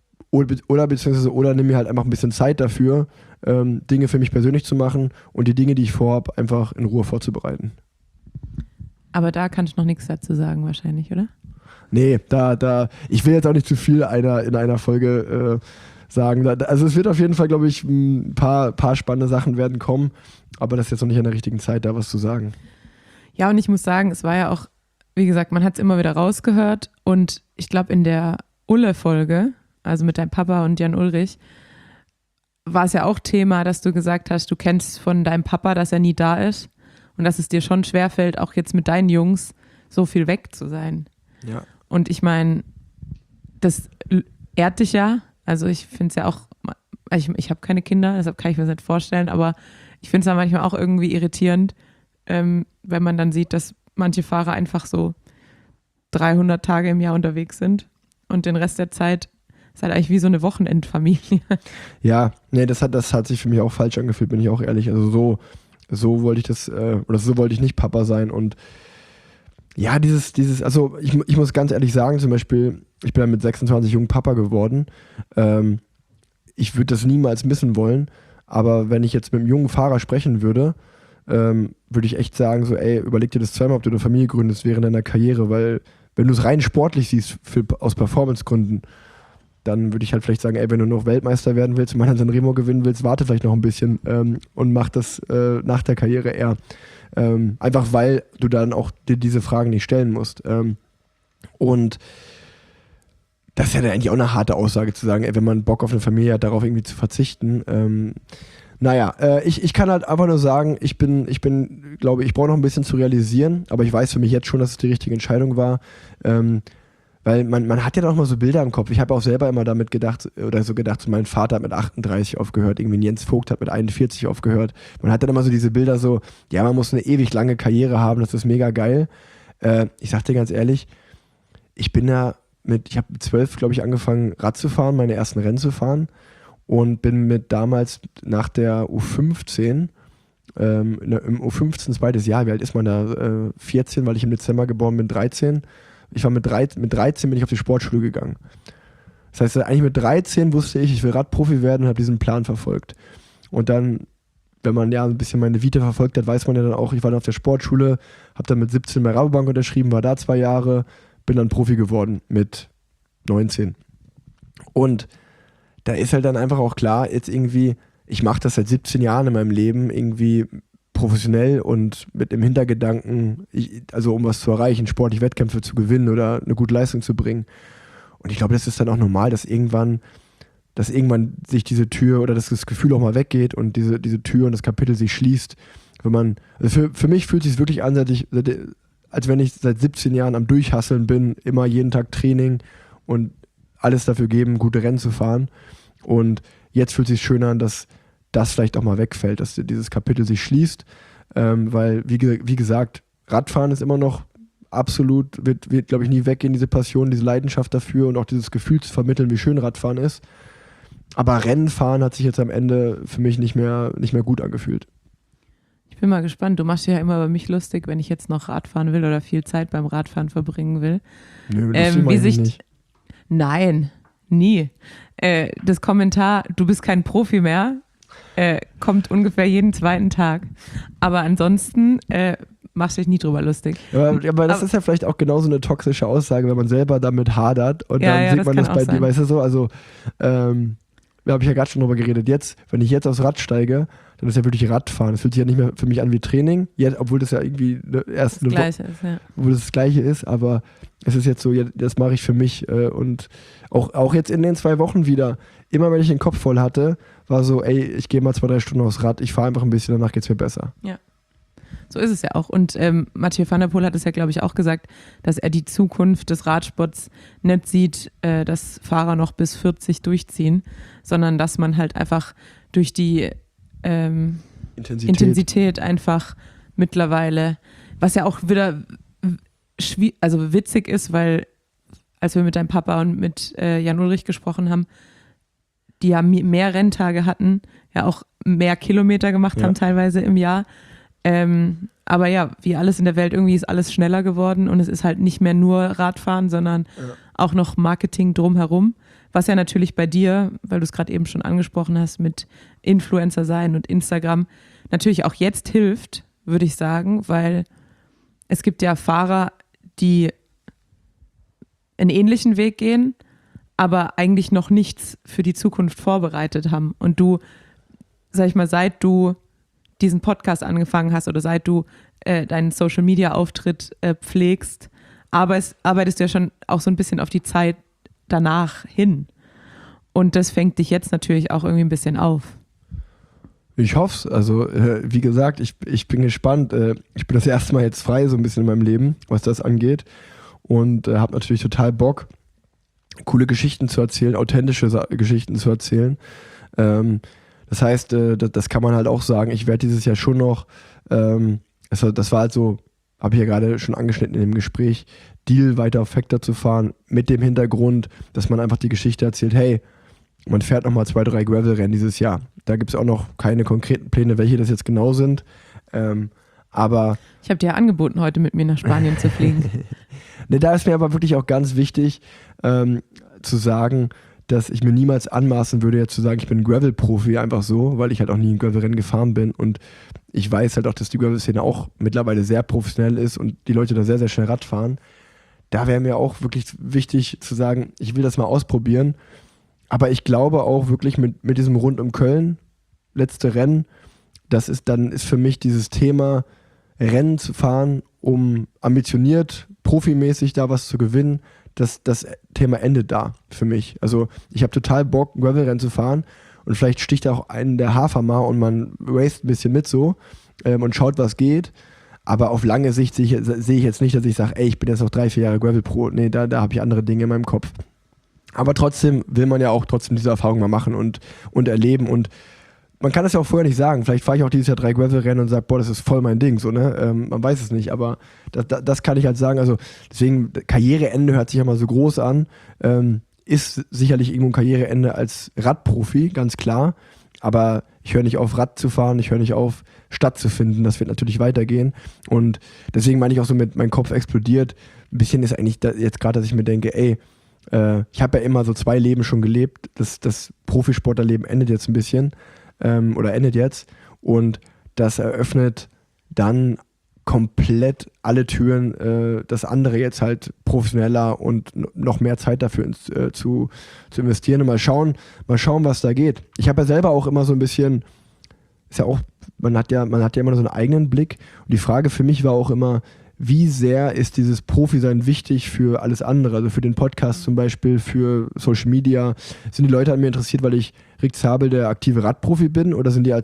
oder nehme mir halt einfach ein bisschen Zeit dafür, Dinge für mich persönlich zu machen und die Dinge, die ich vorhabe, einfach in Ruhe vorzubereiten. Aber da kannst du noch nichts dazu sagen wahrscheinlich, oder? Nee, ich will jetzt auch nicht zu viel in einer Folge sagen. Also es wird auf jeden Fall, glaube ich, ein paar spannende Sachen werden kommen, aber das ist jetzt noch nicht an der richtigen Zeit, da was zu sagen. Ja, und ich muss sagen, es war ja auch, wie gesagt, man hat es immer wieder rausgehört und ich glaube in der Ulle-Folge, also mit deinem Papa und Jan Ulrich, war es ja auch Thema, dass du gesagt hast, du kennst von deinem Papa, dass er nie da ist und dass es dir schon schwerfällt, auch jetzt mit deinen Jungs so viel weg zu sein. Ja. Und ich meine, das ehrt dich ja. Also ich finde es ja auch, ich habe keine Kinder, deshalb kann ich mir das nicht vorstellen, aber ich finde es ja manchmal auch irgendwie irritierend, wenn man dann sieht, dass manche Fahrer einfach so 300 Tage im Jahr unterwegs sind und den Rest der Zeit ist halt eigentlich wie so eine Wochenendfamilie. Ja, nee, das hat sich für mich auch falsch angefühlt, bin ich auch ehrlich. Also so wollte ich so wollte ich nicht Papa sein. Und ja, also ich muss ganz ehrlich sagen, zum Beispiel, ich bin dann mit 26 jung Papa geworden. Ich würde das niemals missen wollen, aber wenn ich jetzt mit einem jungen Fahrer sprechen würde, würde ich echt sagen, so, ey, überleg dir das zweimal, ob du eine Familie gründest während deiner Karriere, weil wenn du es rein sportlich siehst, aus Performancegründen, dann würde ich halt vielleicht sagen, ey, wenn du noch Weltmeister werden willst und mal Sanremo gewinnen willst, warte vielleicht noch ein bisschen und mach das nach der Karriere eher. Einfach weil du dann auch dir diese Fragen nicht stellen musst. Und das ist ja dann eigentlich auch eine harte Aussage zu sagen, ey, wenn man Bock auf eine Familie hat, darauf irgendwie zu verzichten. Ich kann halt einfach nur sagen, ich glaube, ich brauche noch ein bisschen zu realisieren, aber ich weiß für mich jetzt schon, dass es die richtige Entscheidung war. Weil man hat ja doch mal so Bilder im Kopf. Ich habe auch selber immer damit gedacht, so mein Vater hat mit 38 aufgehört, irgendwie Jens Vogt hat mit 41 aufgehört. Man hat dann immer so diese Bilder so, ja, man muss eine ewig lange Karriere haben, das ist mega geil. Ich sag dir ganz ehrlich, ich habe mit 12, glaube ich, angefangen Rad zu fahren, meine ersten Rennen zu fahren und bin mit damals nach der U15, im U15 zweites Jahr, wie alt ist man da? 14, weil ich im Dezember geboren bin, 13. Ich war mit 13 bin ich auf die Sportschule gegangen. Das heißt, eigentlich mit 13 wusste ich will Radprofi werden und habe diesen Plan verfolgt. Und dann, wenn man ja ein bisschen meine Vita verfolgt hat, weiß man ja dann auch, ich war dann auf der Sportschule, habe dann mit 17 bei Rabobank unterschrieben, war da 2 Jahre, bin dann Profi geworden mit 19. Und da ist halt dann einfach auch klar, jetzt irgendwie, ich mache das seit 17 Jahren in meinem Leben irgendwie professionell und mit dem Hintergedanken, also um was zu erreichen, sportliche Wettkämpfe zu gewinnen oder eine gute Leistung zu bringen. Und ich glaube, das ist dann auch normal, dass irgendwann sich diese Tür oder dass das Gefühl auch mal weggeht und diese Tür und das Kapitel sich schließt. Für mich fühlt es sich wirklich an, als wenn ich seit 17 Jahren am Durchhasseln bin, immer jeden Tag Training und alles dafür geben, gute Rennen zu fahren. Und jetzt fühlt es sich schön an, dass das vielleicht auch mal wegfällt, dass dieses Kapitel sich schließt, weil, wie gesagt, Radfahren ist immer noch absolut, wird glaube ich, nie weggehen, diese Passion, diese Leidenschaft dafür und auch dieses Gefühl zu vermitteln, wie schön Radfahren ist. Aber Rennenfahren hat sich jetzt am Ende für mich nicht mehr gut angefühlt. Ich bin mal gespannt. Du machst dich ja immer über mich lustig, wenn ich jetzt noch Radfahren will oder viel Zeit beim Radfahren verbringen will. Nö, wie sich nicht. Nein, nie. Das Kommentar, du bist kein Profi mehr, kommt ungefähr jeden zweiten Tag. Aber ansonsten machst du dich nie drüber lustig. Aber das ist ja vielleicht auch genauso eine toxische Aussage, wenn man selber damit hadert und dann sieht man das bei dir, weißt du so, also da habe ich ja gerade schon drüber geredet. Jetzt, wenn ich jetzt aufs Rad steige, dann ist ja wirklich Radfahren. Das fühlt sich ja nicht mehr für mich an wie Training, jetzt, obwohl das ja irgendwie erst das Gleiche ist, ja. Obwohl das Gleiche ist, aber es ist jetzt so, das mache ich für mich und auch jetzt in den 2 Wochen wieder, immer wenn ich den Kopf voll hatte, war so, ey, ich gehe mal 2-3 Stunden aufs Rad, ich fahre einfach ein bisschen, danach geht's mir besser. Ja. So ist es ja auch. Und Mathieu van der Poel hat es ja, glaube ich, auch gesagt, dass er die Zukunft des Radsports nicht sieht, dass Fahrer noch bis 40 durchziehen, sondern dass man halt einfach durch die Intensität einfach mittlerweile, was ja auch wieder witzig ist, weil als wir mit deinem Papa und mit Jan Ulrich gesprochen haben, die ja mehr Renntage hatten, ja auch mehr Kilometer gemacht haben teilweise im Jahr. Aber ja, wie alles in der Welt, irgendwie ist alles schneller geworden und es ist halt nicht mehr nur Radfahren, sondern auch noch Marketing drumherum, was ja natürlich bei dir, weil du es gerade eben schon angesprochen hast, mit Influencer sein und Instagram, natürlich auch jetzt hilft, würde ich sagen, weil es gibt ja Fahrer, die einen ähnlichen Weg gehen, aber eigentlich noch nichts für die Zukunft vorbereitet haben. Und du, sag ich mal, seit du diesen Podcast angefangen hast oder seit du deinen Social-Media-Auftritt pflegst, arbeitest du ja schon auch so ein bisschen auf die Zeit danach hin. Und das fängt dich jetzt natürlich auch irgendwie ein bisschen auf. Ich hoffe es. Also, wie gesagt, ich bin gespannt. Ich bin das erste Mal jetzt frei, so ein bisschen in meinem Leben, was das angeht. Und habe natürlich total Bock, coole Geschichten zu erzählen, authentische Geschichten zu erzählen. Das heißt, das kann man halt auch sagen. Ich werde dieses Jahr schon noch, das war halt so, habe ich ja gerade schon angeschnitten in dem Gespräch, Deal weiter auf Factor zu fahren, mit dem Hintergrund, dass man einfach die Geschichte erzählt, hey, man fährt nochmal 2-3 Gravel-Rennen dieses Jahr. Da gibt es auch noch keine konkreten Pläne, welche das jetzt genau sind. Aber ich habe dir ja angeboten, heute mit mir nach Spanien zu fliegen. Ne, da ist mir aber wirklich auch ganz wichtig zu sagen, dass ich mir niemals anmaßen würde, jetzt zu sagen, ich bin ein Gravel-Profi, einfach so, weil ich halt auch nie ein Gravel-Rennen gefahren bin und ich weiß halt auch, dass die Gravel-Szene auch mittlerweile sehr professionell ist und die Leute da sehr, sehr schnell Rad fahren. Da wäre mir auch wirklich wichtig zu sagen, ich will das mal ausprobieren, aber ich glaube auch wirklich mit diesem Rund um Köln, letzte Rennen, ist für mich dieses Thema Rennen zu fahren, um ambitioniert, profimäßig da was zu gewinnen, das Thema endet da für mich. Also ich habe total Bock, ein Gravel-Rennen zu fahren und vielleicht sticht auch einen der Hafer mal und man raced ein bisschen mit so und schaut, was geht. Aber auf lange Sicht sehe ich jetzt nicht, dass ich sage, ey, ich bin jetzt noch 3-4 Jahre Gravel-Pro. Nee, da habe ich andere Dinge in meinem Kopf. Aber trotzdem will man ja auch diese Erfahrung mal machen und erleben und man kann das ja auch vorher nicht sagen. Vielleicht fahre ich auch dieses Jahr 3 Gravel-Rennen und sage, boah, das ist voll mein Ding. So, ne? Man weiß es nicht, aber das kann ich halt sagen. Also deswegen, Karriereende hört sich ja mal so groß an. Ist sicherlich irgendwo ein Karriereende als Radprofi, ganz klar. Aber ich höre nicht auf, Rad zu fahren. Ich höre nicht auf, Stadt zu finden. Das wird natürlich weitergehen. Und deswegen meine ich auch so mit, mein Kopf explodiert. Ein bisschen ist eigentlich jetzt gerade, dass ich mir denke, ey, ich habe ja immer so 2 Leben schon gelebt. Das Profisportlerleben endet jetzt ein bisschen. Oder endet jetzt und das eröffnet dann komplett alle Türen, das andere jetzt halt professioneller und noch mehr Zeit dafür zu investieren und mal schauen, was da geht. Ich habe ja selber auch immer so ein bisschen, ist ja auch, man hat ja immer so einen eigenen Blick und die Frage für mich war auch immer, wie sehr ist dieses Profi-Sein wichtig für alles andere, also für den Podcast zum Beispiel, für Social Media? Sind die Leute an mir interessiert, weil ich Rick Zabel, der aktive Radprofi bin, oder sind die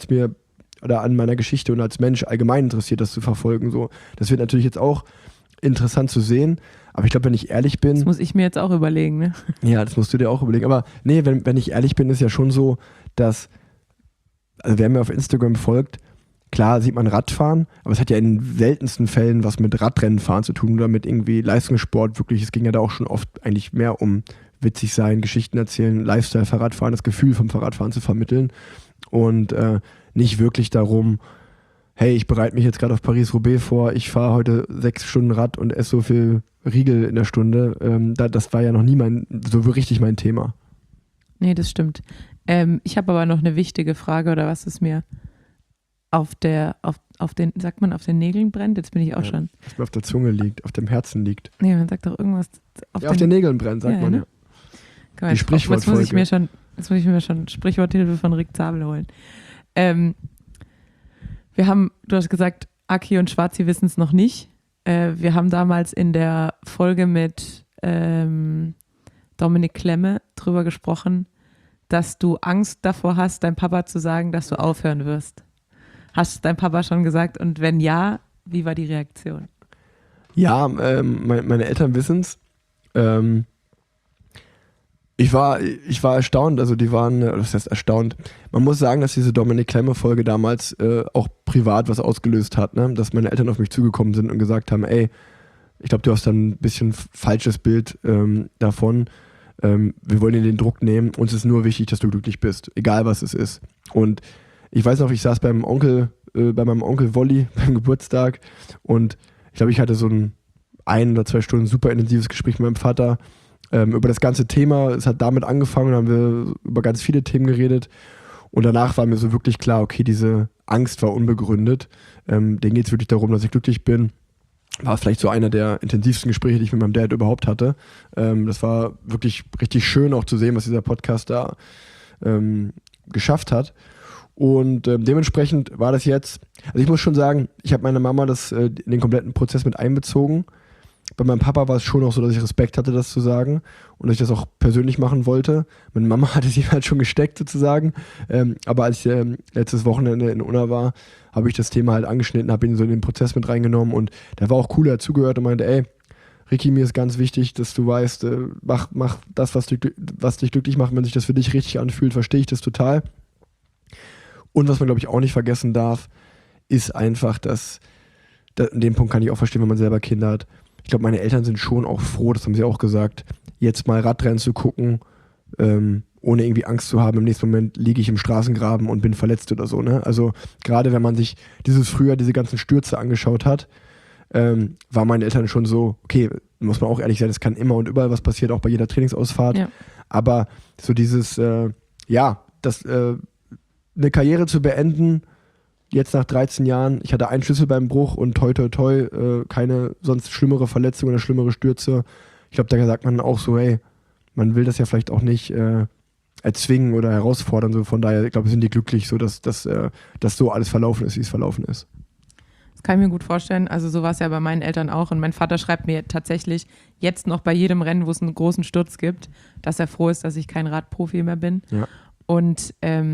an meiner Geschichte und als Mensch allgemein interessiert, das zu verfolgen? So, das wird natürlich jetzt auch interessant zu sehen, aber ich glaube, wenn ich ehrlich bin... Das muss ich mir jetzt auch überlegen, ne? Ja, das musst du dir auch überlegen, aber nee, wenn ich ehrlich bin, ist ja schon so, dass, also wer mir auf Instagram folgt, klar sieht man Radfahren, aber es hat ja in seltensten Fällen was mit Radrennenfahren zu tun oder mit irgendwie Leistungssport. Wirklich, es ging ja da auch schon oft eigentlich mehr um witzig sein, Geschichten erzählen, Lifestyle, Fahrradfahren, das Gefühl vom Fahrradfahren zu vermitteln und nicht wirklich darum, hey, ich bereite mich jetzt gerade auf Paris-Roubaix vor, ich fahre heute 6 Stunden Rad und esse so viel Riegel in der Stunde. Das war ja noch nie so richtig mein Thema. Nee, das stimmt. Ich habe aber noch eine wichtige Frage oder was ist mir auf den, sagt man, auf den Nägeln brennt? Jetzt bin ich auch schon. Was mir auf der Zunge liegt, auf dem Herzen liegt. Nee, man sagt doch irgendwas. Auf den Nägeln brennt, sagt man ja. Die Sprichwortfolge. Jetzt muss ich mir schon Sprichworthilfe von Rick Zabel holen. Du hast gesagt, Aki und Schwarzi wissen es noch nicht. Wir haben damals in der Folge mit Dominik Klemme drüber gesprochen, dass du Angst davor hast, deinem Papa zu sagen, dass du aufhören wirst. Hast dein Papa schon gesagt und wenn ja, wie war die Reaktion? Ja, meine Eltern wissen es. Ich war erstaunt, also die waren, was heißt erstaunt? Man muss sagen, dass diese Dominik Klemme-Folge damals auch privat was ausgelöst hat, ne? Dass meine Eltern auf mich zugekommen sind und gesagt haben, ey, ich glaube, du hast dann ein bisschen falsches Bild davon. Wir wollen dir den Druck nehmen, uns ist nur wichtig, dass du glücklich bist, egal was es ist. Und ich weiß noch, ich saß bei meinem Onkel Wolli beim Geburtstag und ich glaube, ich hatte so ein 1 oder 2 Stunden super intensives Gespräch mit meinem Vater über das ganze Thema. Es hat damit angefangen, haben wir über ganz viele Themen geredet und danach war mir so wirklich klar, okay, diese Angst war unbegründet. Denen geht es wirklich darum, dass ich glücklich bin. War vielleicht so einer der intensivsten Gespräche, die ich mit meinem Dad überhaupt hatte. Das war wirklich richtig schön auch zu sehen, was dieser Podcast da geschafft hat. Und dementsprechend war das jetzt, also ich muss schon sagen, ich habe meine Mama in den kompletten Prozess mit einbezogen. Bei meinem Papa war es schon auch so, dass ich Respekt hatte, das zu sagen und dass ich das auch persönlich machen wollte. Meine Mama hatte sich halt schon gesteckt sozusagen, aber als ich letztes Wochenende in Unna war, habe ich das Thema halt angeschnitten, habe ihn so in den Prozess mit reingenommen und der war auch cool, er hat zugehört und meinte, ey, Ricky, mir ist ganz wichtig, dass du weißt, mach das, was dich glücklich macht, wenn sich das für dich richtig anfühlt, verstehe ich das total. Und was man, glaube ich, auch nicht vergessen darf, ist einfach, dass, in dem Punkt kann ich auch verstehen, wenn man selber Kinder hat. Ich glaube, meine Eltern sind schon auch froh, das haben sie auch gesagt, jetzt mal Radrennen zu gucken, ohne irgendwie Angst zu haben, im nächsten Moment liege ich im Straßengraben und bin verletzt oder so. Ne? Also gerade wenn man sich diese ganzen Stürze angeschaut hat, waren meine Eltern schon so, okay, muss man auch ehrlich sein, es kann immer und überall was passieren, auch bei jeder Trainingsausfahrt. Ja. Aber so dieses, eine Karriere zu beenden, jetzt nach 13 Jahren, ich hatte einen Schlüsselbeinbruch und toi toi toi, keine sonst schlimmere Verletzung oder schlimmere Stürze. Ich glaube, da sagt man auch so, hey, man will das ja vielleicht auch nicht erzwingen oder herausfordern. So von daher, ich glaube, sind die glücklich, so dass so alles verlaufen ist, wie es verlaufen ist. Das kann ich mir gut vorstellen. Also so war es ja bei meinen Eltern auch. Und mein Vater schreibt mir tatsächlich jetzt noch bei jedem Rennen, wo es einen großen Sturz gibt, dass er froh ist, dass ich kein Radprofi mehr bin. Ja. Und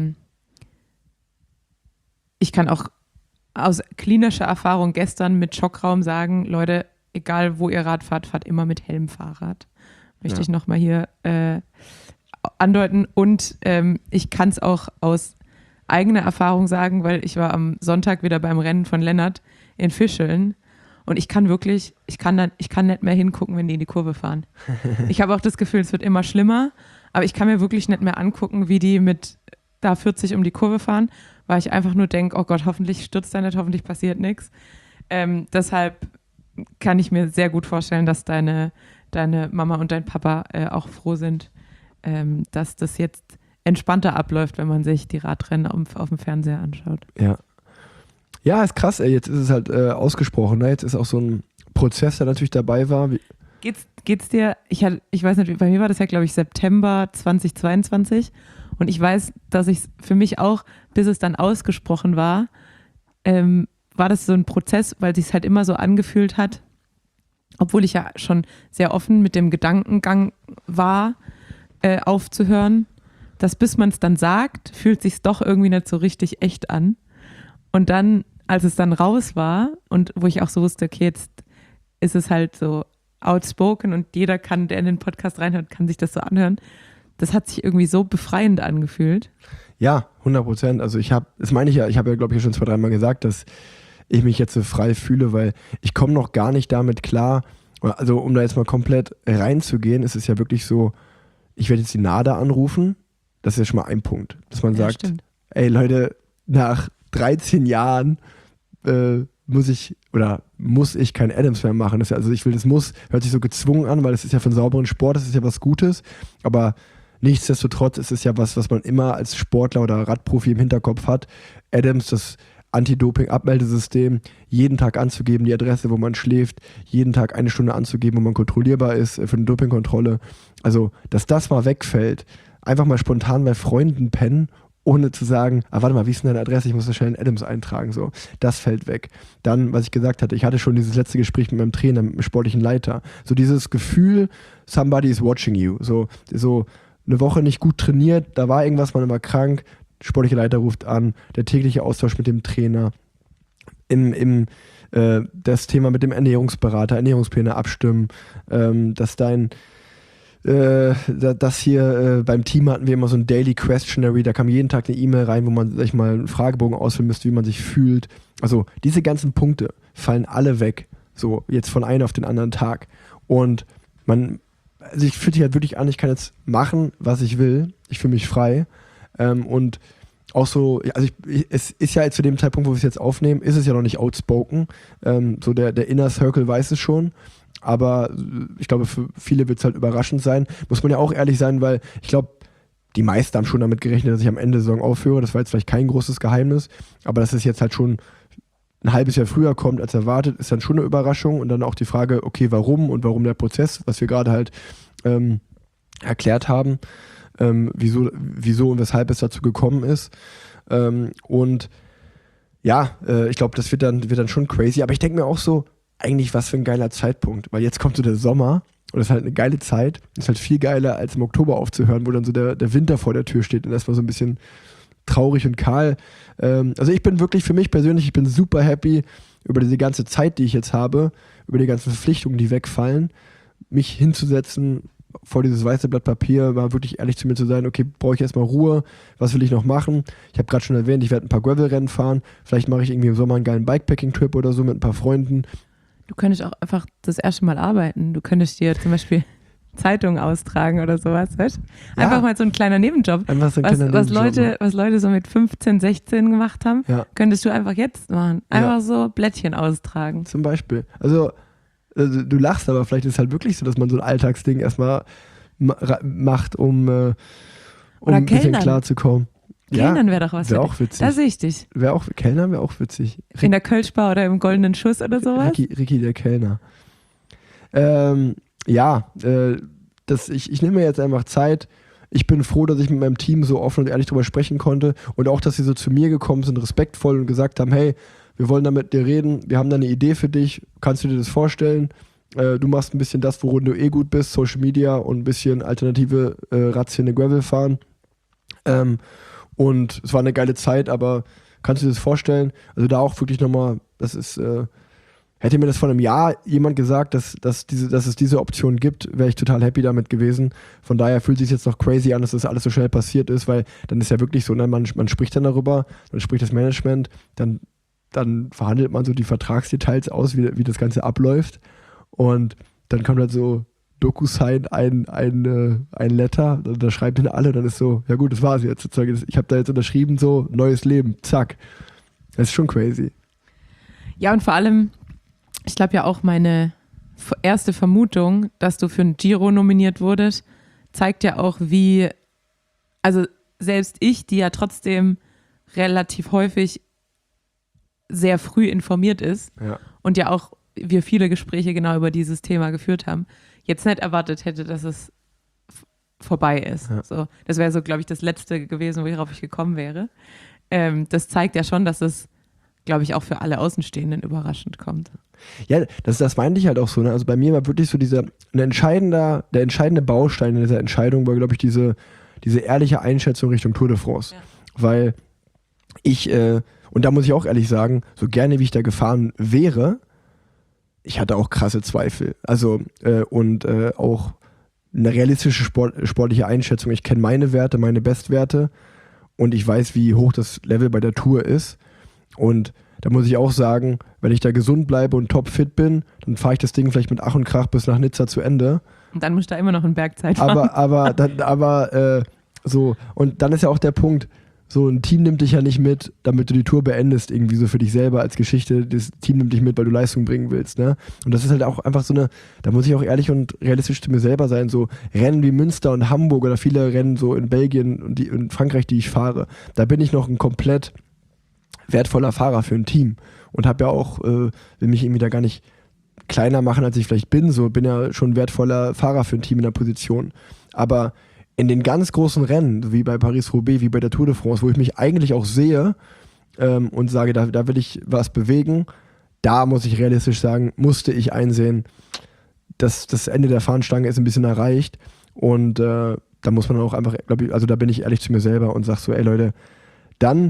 ich kann auch aus klinischer Erfahrung gestern mit Schockraum sagen, Leute, egal wo ihr Rad fahrt, fahrt immer mit Helmfahrrad. Möchte ich nochmal hier andeuten. Und ich kann es auch aus eigener Erfahrung sagen, weil ich war am Sonntag wieder beim Rennen von Lennart in Fischeln und ich kann nicht mehr hingucken, wenn die in die Kurve fahren. Ich habe auch das Gefühl, es wird immer schlimmer, aber ich kann mir wirklich nicht mehr angucken, wie die mit da 40 um die Kurve fahren, weil ich einfach nur denke, oh Gott, hoffentlich stürzt er nicht, hoffentlich passiert nichts. Deshalb kann ich mir sehr gut vorstellen, dass deine Mama und dein Papa auch froh sind, dass das jetzt entspannter abläuft, wenn man sich die Radrennen auf dem Fernseher anschaut. Ja. Ja, ist krass, ey. Jetzt ist es halt ausgesprochen. Ne? Jetzt ist auch so ein Prozess, der natürlich dabei war. Geht's dir, ich weiß nicht, bei mir war das ja, glaube ich, September 2022 und ich weiß, dass ich für mich auch, bis es dann ausgesprochen war, war das so ein Prozess, weil es sich halt immer so angefühlt hat, obwohl ich ja schon sehr offen mit dem Gedankengang war, aufzuhören, dass bis man es dann sagt, fühlt sich doch irgendwie nicht so richtig echt an. Und dann, als es dann raus war und wo ich auch so wusste, okay, jetzt ist es halt so outspoken und jeder kann, der in den Podcast reinhört, kann sich das so anhören. Das hat sich irgendwie so befreiend angefühlt. Ja, 100%. Also ich habe ja, glaube ich, schon 2-3 Mal gesagt, dass ich mich jetzt so frei fühle, weil ich komme noch gar nicht damit klar. Also um da jetzt mal komplett reinzugehen, ist es ja wirklich so, ich werde jetzt die NADA anrufen. Das ist ja schon mal ein Punkt, dass man sagt, stimmt. Ey Leute, nach 13 Jahren muss ich kein Adams mehr machen. Das ist ja, also ich will, das muss, hört sich so gezwungen an, weil es ist ja für einen sauberen Sport, das ist ja was Gutes, aber nichtsdestotrotz ist es ja was man immer als Sportler oder Radprofi im Hinterkopf hat. Adams, das Anti-Doping-Abmeldesystem, jeden Tag anzugeben, die Adresse, wo man schläft, jeden Tag 1 Stunde anzugeben, wo man kontrollierbar ist für eine Dopingkontrolle. Also, dass das mal wegfällt, einfach mal spontan bei Freunden pennen, ohne zu sagen, warte mal, wie ist denn deine Adresse? Ich muss da schnell in Adams eintragen. So, das fällt weg. Dann, was ich gesagt hatte, ich hatte schon dieses letzte Gespräch mit meinem Trainer, mit dem sportlichen Leiter. So dieses Gefühl, somebody is watching you. So eine Woche nicht gut trainiert, da war irgendwas, man war krank, der sportliche Leiter ruft an, der tägliche Austausch mit dem Trainer, das Thema mit dem Ernährungsberater, Ernährungspläne abstimmen, dass das hier beim Team hatten wir immer so ein Daily Questionary, da kam jeden Tag eine E-Mail rein, wo man sich mal einen Fragebogen ausfüllen müsste, wie man sich fühlt. Also diese ganzen Punkte fallen alle weg, so jetzt von einem auf den anderen Tag. Und ich fühle mich halt wirklich an, ich kann jetzt machen, was ich will, ich fühle mich frei. Und auch so, also es ist ja jetzt zu dem Zeitpunkt, wo wir es jetzt aufnehmen, ist es ja noch nicht outspoken. So der Inner Circle weiß es schon. Aber ich glaube, für viele wird es halt überraschend sein. Muss man ja auch ehrlich sein, weil ich glaube, die meisten haben schon damit gerechnet, dass ich am Ende der Saison aufhöre. Das war jetzt vielleicht kein großes Geheimnis. Aber dass es jetzt halt schon ein halbes Jahr früher kommt als erwartet, ist dann schon eine Überraschung. Und dann auch die Frage, okay, warum und warum der Prozess, was wir gerade halt erklärt haben, wieso und weshalb es dazu gekommen ist. Und ja, ich glaube, das wird dann schon crazy. Aber ich denke mir auch so, eigentlich was für ein geiler Zeitpunkt, weil jetzt kommt so der Sommer und das ist halt eine geile Zeit. Das ist halt viel geiler, als im Oktober aufzuhören, wo dann so der Winter vor der Tür steht und erstmal so ein bisschen traurig und kahl. Also ich bin wirklich für mich persönlich, ich bin super happy über diese ganze Zeit, die ich jetzt habe, über die ganzen Verpflichtungen, die wegfallen, mich hinzusetzen vor dieses weiße Blatt Papier, mal wirklich ehrlich zu mir zu sein, okay, brauche ich erstmal Ruhe, was will ich noch machen? Ich habe gerade schon erwähnt, ich werde ein paar Gravel-Rennen fahren, vielleicht mache ich irgendwie im Sommer einen geilen Bikepacking-Trip oder so mit ein paar Freunden. Du könntest auch einfach das erste Mal arbeiten. Du könntest dir zum Beispiel Zeitungen austragen oder sowas, weißt? Einfach mal so ein kleiner Nebenjob. Einfach so ein kleiner Nebenjob. Was Leute so mit 15, 16 gemacht haben, könntest du einfach jetzt machen. Einfach so Blättchen austragen. Zum Beispiel. Also du lachst, aber vielleicht ist es halt wirklich so, dass man so ein Alltagsding erstmal macht, um Oder ein bisschen Kellnern. klarzukommen. Kellnern wäre doch was. Wäre für auch dich. witzig. Da sehe ich dich. Kellner wäre auch witzig. In der Kölschbar oder im Goldenen Schuss oder sowas. Ricky der Kellner. Ich nehme mir jetzt einfach Zeit. Ich bin froh, dass ich mit meinem Team so offen und ehrlich drüber sprechen konnte und auch, dass sie so zu mir gekommen sind, respektvoll und gesagt haben, hey, wir wollen da mit dir reden, wir haben da eine Idee für dich, kannst du dir das vorstellen? Du machst ein bisschen das, worin du gut bist, Social Media und ein bisschen alternative Radszene Gravel fahren. Und es war eine geile Zeit, aber kannst du dir das vorstellen? Also da auch wirklich nochmal, das ist, hätte mir das vor einem Jahr jemand gesagt, dass es diese Option gibt, wäre ich total happy damit gewesen. Von daher fühlt es sich jetzt noch crazy an, dass das alles so schnell passiert ist, weil dann ist ja wirklich so, ne, man spricht dann darüber, dann spricht das Management, dann verhandelt man so die Vertragsdetails aus, wie das Ganze abläuft. Und dann kommt halt so DocuSign ein Letter, da schreibt dann alle, dann ist so, ja gut, das war's jetzt. Ich habe da jetzt unterschrieben, so, neues Leben, zack. Das ist schon crazy. Ja, und vor allem, ich glaube ja auch meine erste Vermutung, dass du für ein Giro nominiert wurdest, zeigt ja auch, also selbst ich, die ja trotzdem relativ häufig sehr früh informiert ist und ja auch wir viele Gespräche genau über dieses Thema geführt haben, jetzt nicht erwartet hätte, dass es vorbei ist. Ja. So, das wäre so, glaube ich, das Letzte gewesen, worauf ich gekommen wäre. Das zeigt ja schon, dass es, glaube ich, auch für alle Außenstehenden überraschend kommt. Ja, das meinte ich halt auch so. Ne? Also bei mir war wirklich so der entscheidende Baustein in dieser Entscheidung war, glaube ich, diese ehrliche Einschätzung Richtung Tour de France. Ja. Weil ich, und da muss ich auch ehrlich sagen, so gerne wie ich da gefahren wäre, ich hatte auch krasse Zweifel. Also, auch eine realistische sportliche Einschätzung. Ich kenne meine Werte, meine Bestwerte und ich weiß, wie hoch das Level bei der Tour ist. Und da muss ich auch sagen, wenn ich da gesund bleibe und topfit bin, dann fahre ich das Ding vielleicht mit Ach und Krach bis nach Nizza zu Ende. Und dann muss ich da immer noch in Bergzeit fahren. Und dann ist ja auch der Punkt, so ein Team nimmt dich ja nicht mit, damit du die Tour beendest, irgendwie so für dich selber als Geschichte. Das Team nimmt dich mit, weil du Leistung bringen willst, ne? Und das ist halt auch einfach so da muss ich auch ehrlich und realistisch zu mir selber sein, so Rennen wie Münster und Hamburg oder viele Rennen so in Belgien und in Frankreich, die ich fahre, da bin ich noch ein komplett wertvoller Fahrer für ein Team und habe ja auch, will mich irgendwie da gar nicht kleiner machen, als ich vielleicht bin, so bin ja schon ein wertvoller Fahrer für ein Team in der Position. Aber in den ganz großen Rennen, wie bei Paris-Roubaix, wie bei der Tour de France, wo ich mich eigentlich auch sehe und sage, da will ich was bewegen, da muss ich realistisch sagen, musste ich einsehen, dass das Ende der Fahnenstange ist ein bisschen erreicht und da muss man auch einfach, glaube ich, also da bin ich ehrlich zu mir selber und sage so, ey Leute, dann,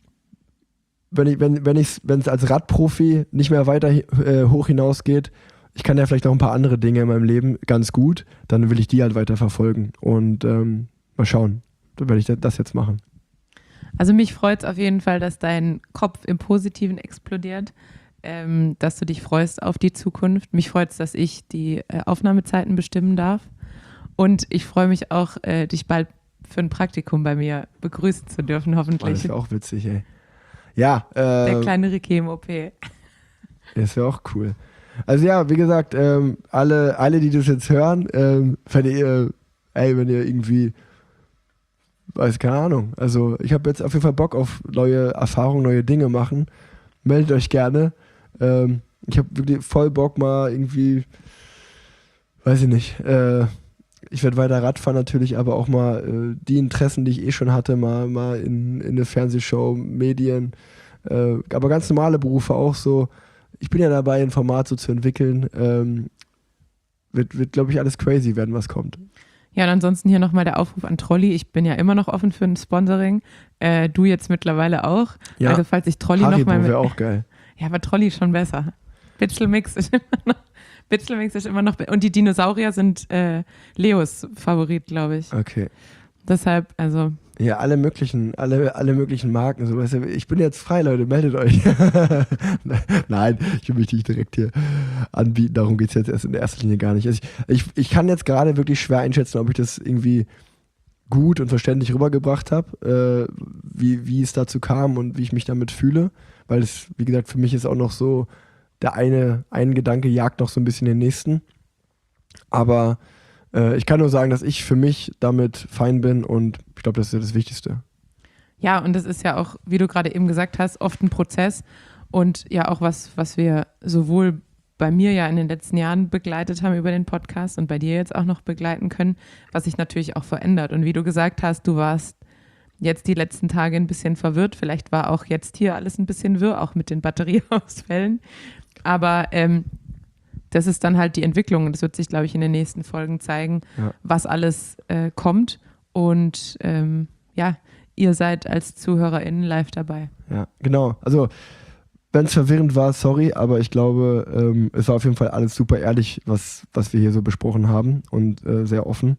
wenn es als Radprofi nicht mehr weiter hoch hinausgeht, ich kann ja vielleicht noch ein paar andere Dinge in meinem Leben ganz gut, dann will ich die halt weiter verfolgen und mal schauen, dann werde ich das jetzt machen. Also mich freut es auf jeden Fall, dass dein Kopf im Positiven explodiert, dass du dich freust auf die Zukunft. Mich freut es, dass ich die Aufnahmezeiten bestimmen darf und ich freue mich auch, dich bald für ein Praktikum bei mir begrüßen zu dürfen, hoffentlich. Das wäre auch witzig, ey. Ja. Der kleine Ricky im OP. Das wäre auch cool. Also ja, wie gesagt, alle, die das jetzt hören, wenn ihr irgendwie, keine Ahnung, also ich habe jetzt auf jeden Fall Bock auf neue Erfahrungen, neue Dinge machen, meldet euch gerne. Ich habe wirklich voll Bock mal irgendwie, weiß ich nicht, ich werde weiter Radfahren natürlich, aber auch mal die Interessen, die ich schon hatte, mal in eine Fernsehshow, Medien, aber ganz normale Berufe auch so. Ich bin ja dabei, ein Format so zu entwickeln. Wird glaube ich, alles crazy werden, was kommt. Ja, und ansonsten hier nochmal der Aufruf an Trolli. Ich bin ja immer noch offen für ein Sponsoring. Du jetzt mittlerweile auch. Ja. Also falls ich Trolli nochmal wäre auch geil. Ja, aber Trolli schon besser. Bitzelmix ist immer noch und die Dinosaurier sind Leos Favorit, glaube ich. Okay. Deshalb, also... Ja, alle möglichen Marken. So, weißt du, ich bin jetzt frei, Leute, meldet euch. Nein, ich will mich nicht direkt hier anbieten, darum geht es jetzt erst in erster Linie gar nicht. Also ich kann jetzt gerade wirklich schwer einschätzen, ob ich das irgendwie gut und verständlich rübergebracht habe, wie es dazu kam und wie ich mich damit fühle, weil es, wie gesagt, für mich ist auch noch so, der eine Gedanke jagt noch so ein bisschen den nächsten. Aber Ich kann nur sagen, dass ich für mich damit fein bin und ich glaube, das ist ja das Wichtigste. Ja, und das ist ja auch, wie du gerade eben gesagt hast, oft ein Prozess und ja auch was wir sowohl bei mir ja in den letzten Jahren begleitet haben über den Podcast und bei dir jetzt auch noch begleiten können, was sich natürlich auch verändert. Und wie du gesagt hast, du warst jetzt die letzten Tage ein bisschen verwirrt. Vielleicht war auch jetzt hier alles ein bisschen wirr, auch mit den Batterieausfällen. Aber das ist dann halt die Entwicklung und das wird sich, glaube ich, in den nächsten Folgen zeigen, was alles kommt. Und ihr seid als ZuhörerInnen live dabei. Ja, genau. Also, wenn es verwirrend war, sorry, aber ich glaube, es war auf jeden Fall alles super ehrlich, was wir hier so besprochen haben und sehr offen.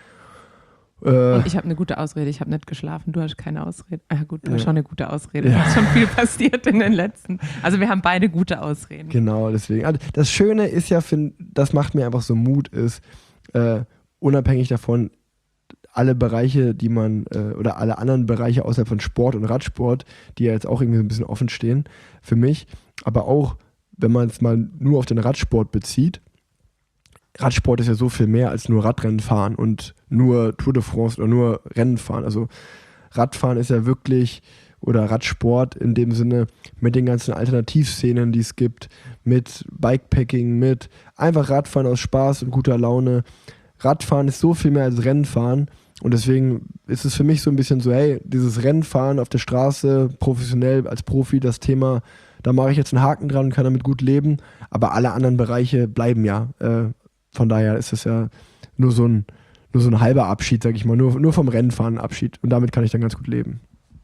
Und ich habe eine gute Ausrede, ich habe nicht geschlafen, du hast keine Ausrede. Ah gut, du hast schon eine gute Ausrede. Es ist schon viel passiert in den letzten. Also wir haben beide gute Ausreden. Genau, deswegen. Also das Schöne ist ja, das macht mir einfach so Mut, ist unabhängig davon, alle Bereiche, die man, oder alle anderen Bereiche außerhalb von Sport und Radsport, die ja jetzt auch irgendwie so ein bisschen offen stehen für mich, aber auch, wenn man es mal nur auf den Radsport bezieht, Radsport ist ja so viel mehr als nur Radrennen fahren und nur Tour de France oder nur Rennen fahren. Also Radfahren ist ja wirklich, oder Radsport in dem Sinne, mit den ganzen Alternativszenen, die es gibt, mit Bikepacking, mit einfach Radfahren aus Spaß und guter Laune. Radfahren ist so viel mehr als Rennfahren und deswegen ist es für mich so ein bisschen so, hey, dieses Rennfahren auf der Straße, professionell als Profi, das Thema, da mache ich jetzt einen Haken dran und kann damit gut leben, aber alle anderen Bereiche bleiben ja. Von daher ist es ja nur so ein halber Abschied, sag ich mal, nur vom Rennfahren Abschied und damit kann ich dann ganz gut leben.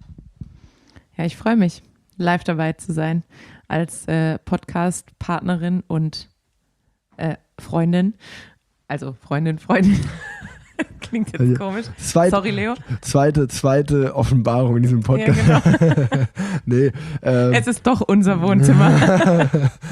Ja, ich freue mich, live dabei zu sein als Podcast-Partnerin und Freundin. Also Freundin. Klingt jetzt komisch. Sorry, Leo. Zweite Offenbarung in diesem Podcast. Ja, genau. Nee, es ist doch unser Wohnzimmer.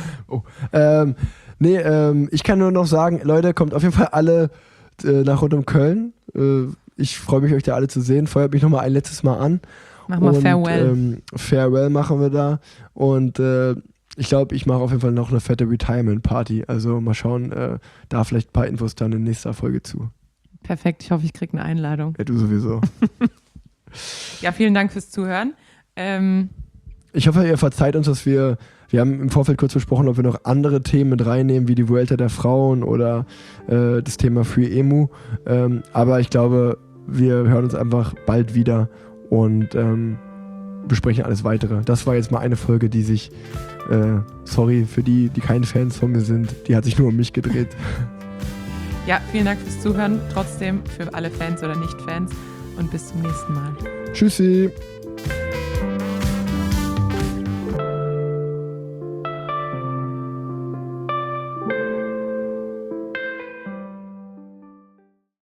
Ich kann nur noch sagen, Leute, kommt auf jeden Fall alle nach rund um Köln. Ich freue mich, euch da alle zu sehen. Feuert mich nochmal ein letztes Mal an. Machen wir Farewell. Farewell machen wir da. Und ich glaube, ich mache auf jeden Fall noch eine fette Retirement-Party. Also mal schauen, da vielleicht ein paar Infos dann in nächster Folge zu. Perfekt, ich hoffe, ich kriege eine Einladung. Ja, du sowieso. Ja, vielen Dank fürs Zuhören. Ich hoffe, ihr verzeiht uns, dass wir haben im Vorfeld kurz besprochen, ob wir noch andere Themen mit reinnehmen, wie die Vuelta der Frauen oder das Thema Free Emu. Aber ich glaube, wir hören uns einfach bald wieder und besprechen alles Weitere. Das war jetzt mal eine Folge, die sich, sorry für die keine Fans von mir sind, die hat sich nur um mich gedreht. Ja, vielen Dank fürs Zuhören. Trotzdem für alle Fans oder Nicht-Fans und bis zum nächsten Mal. Tschüssi.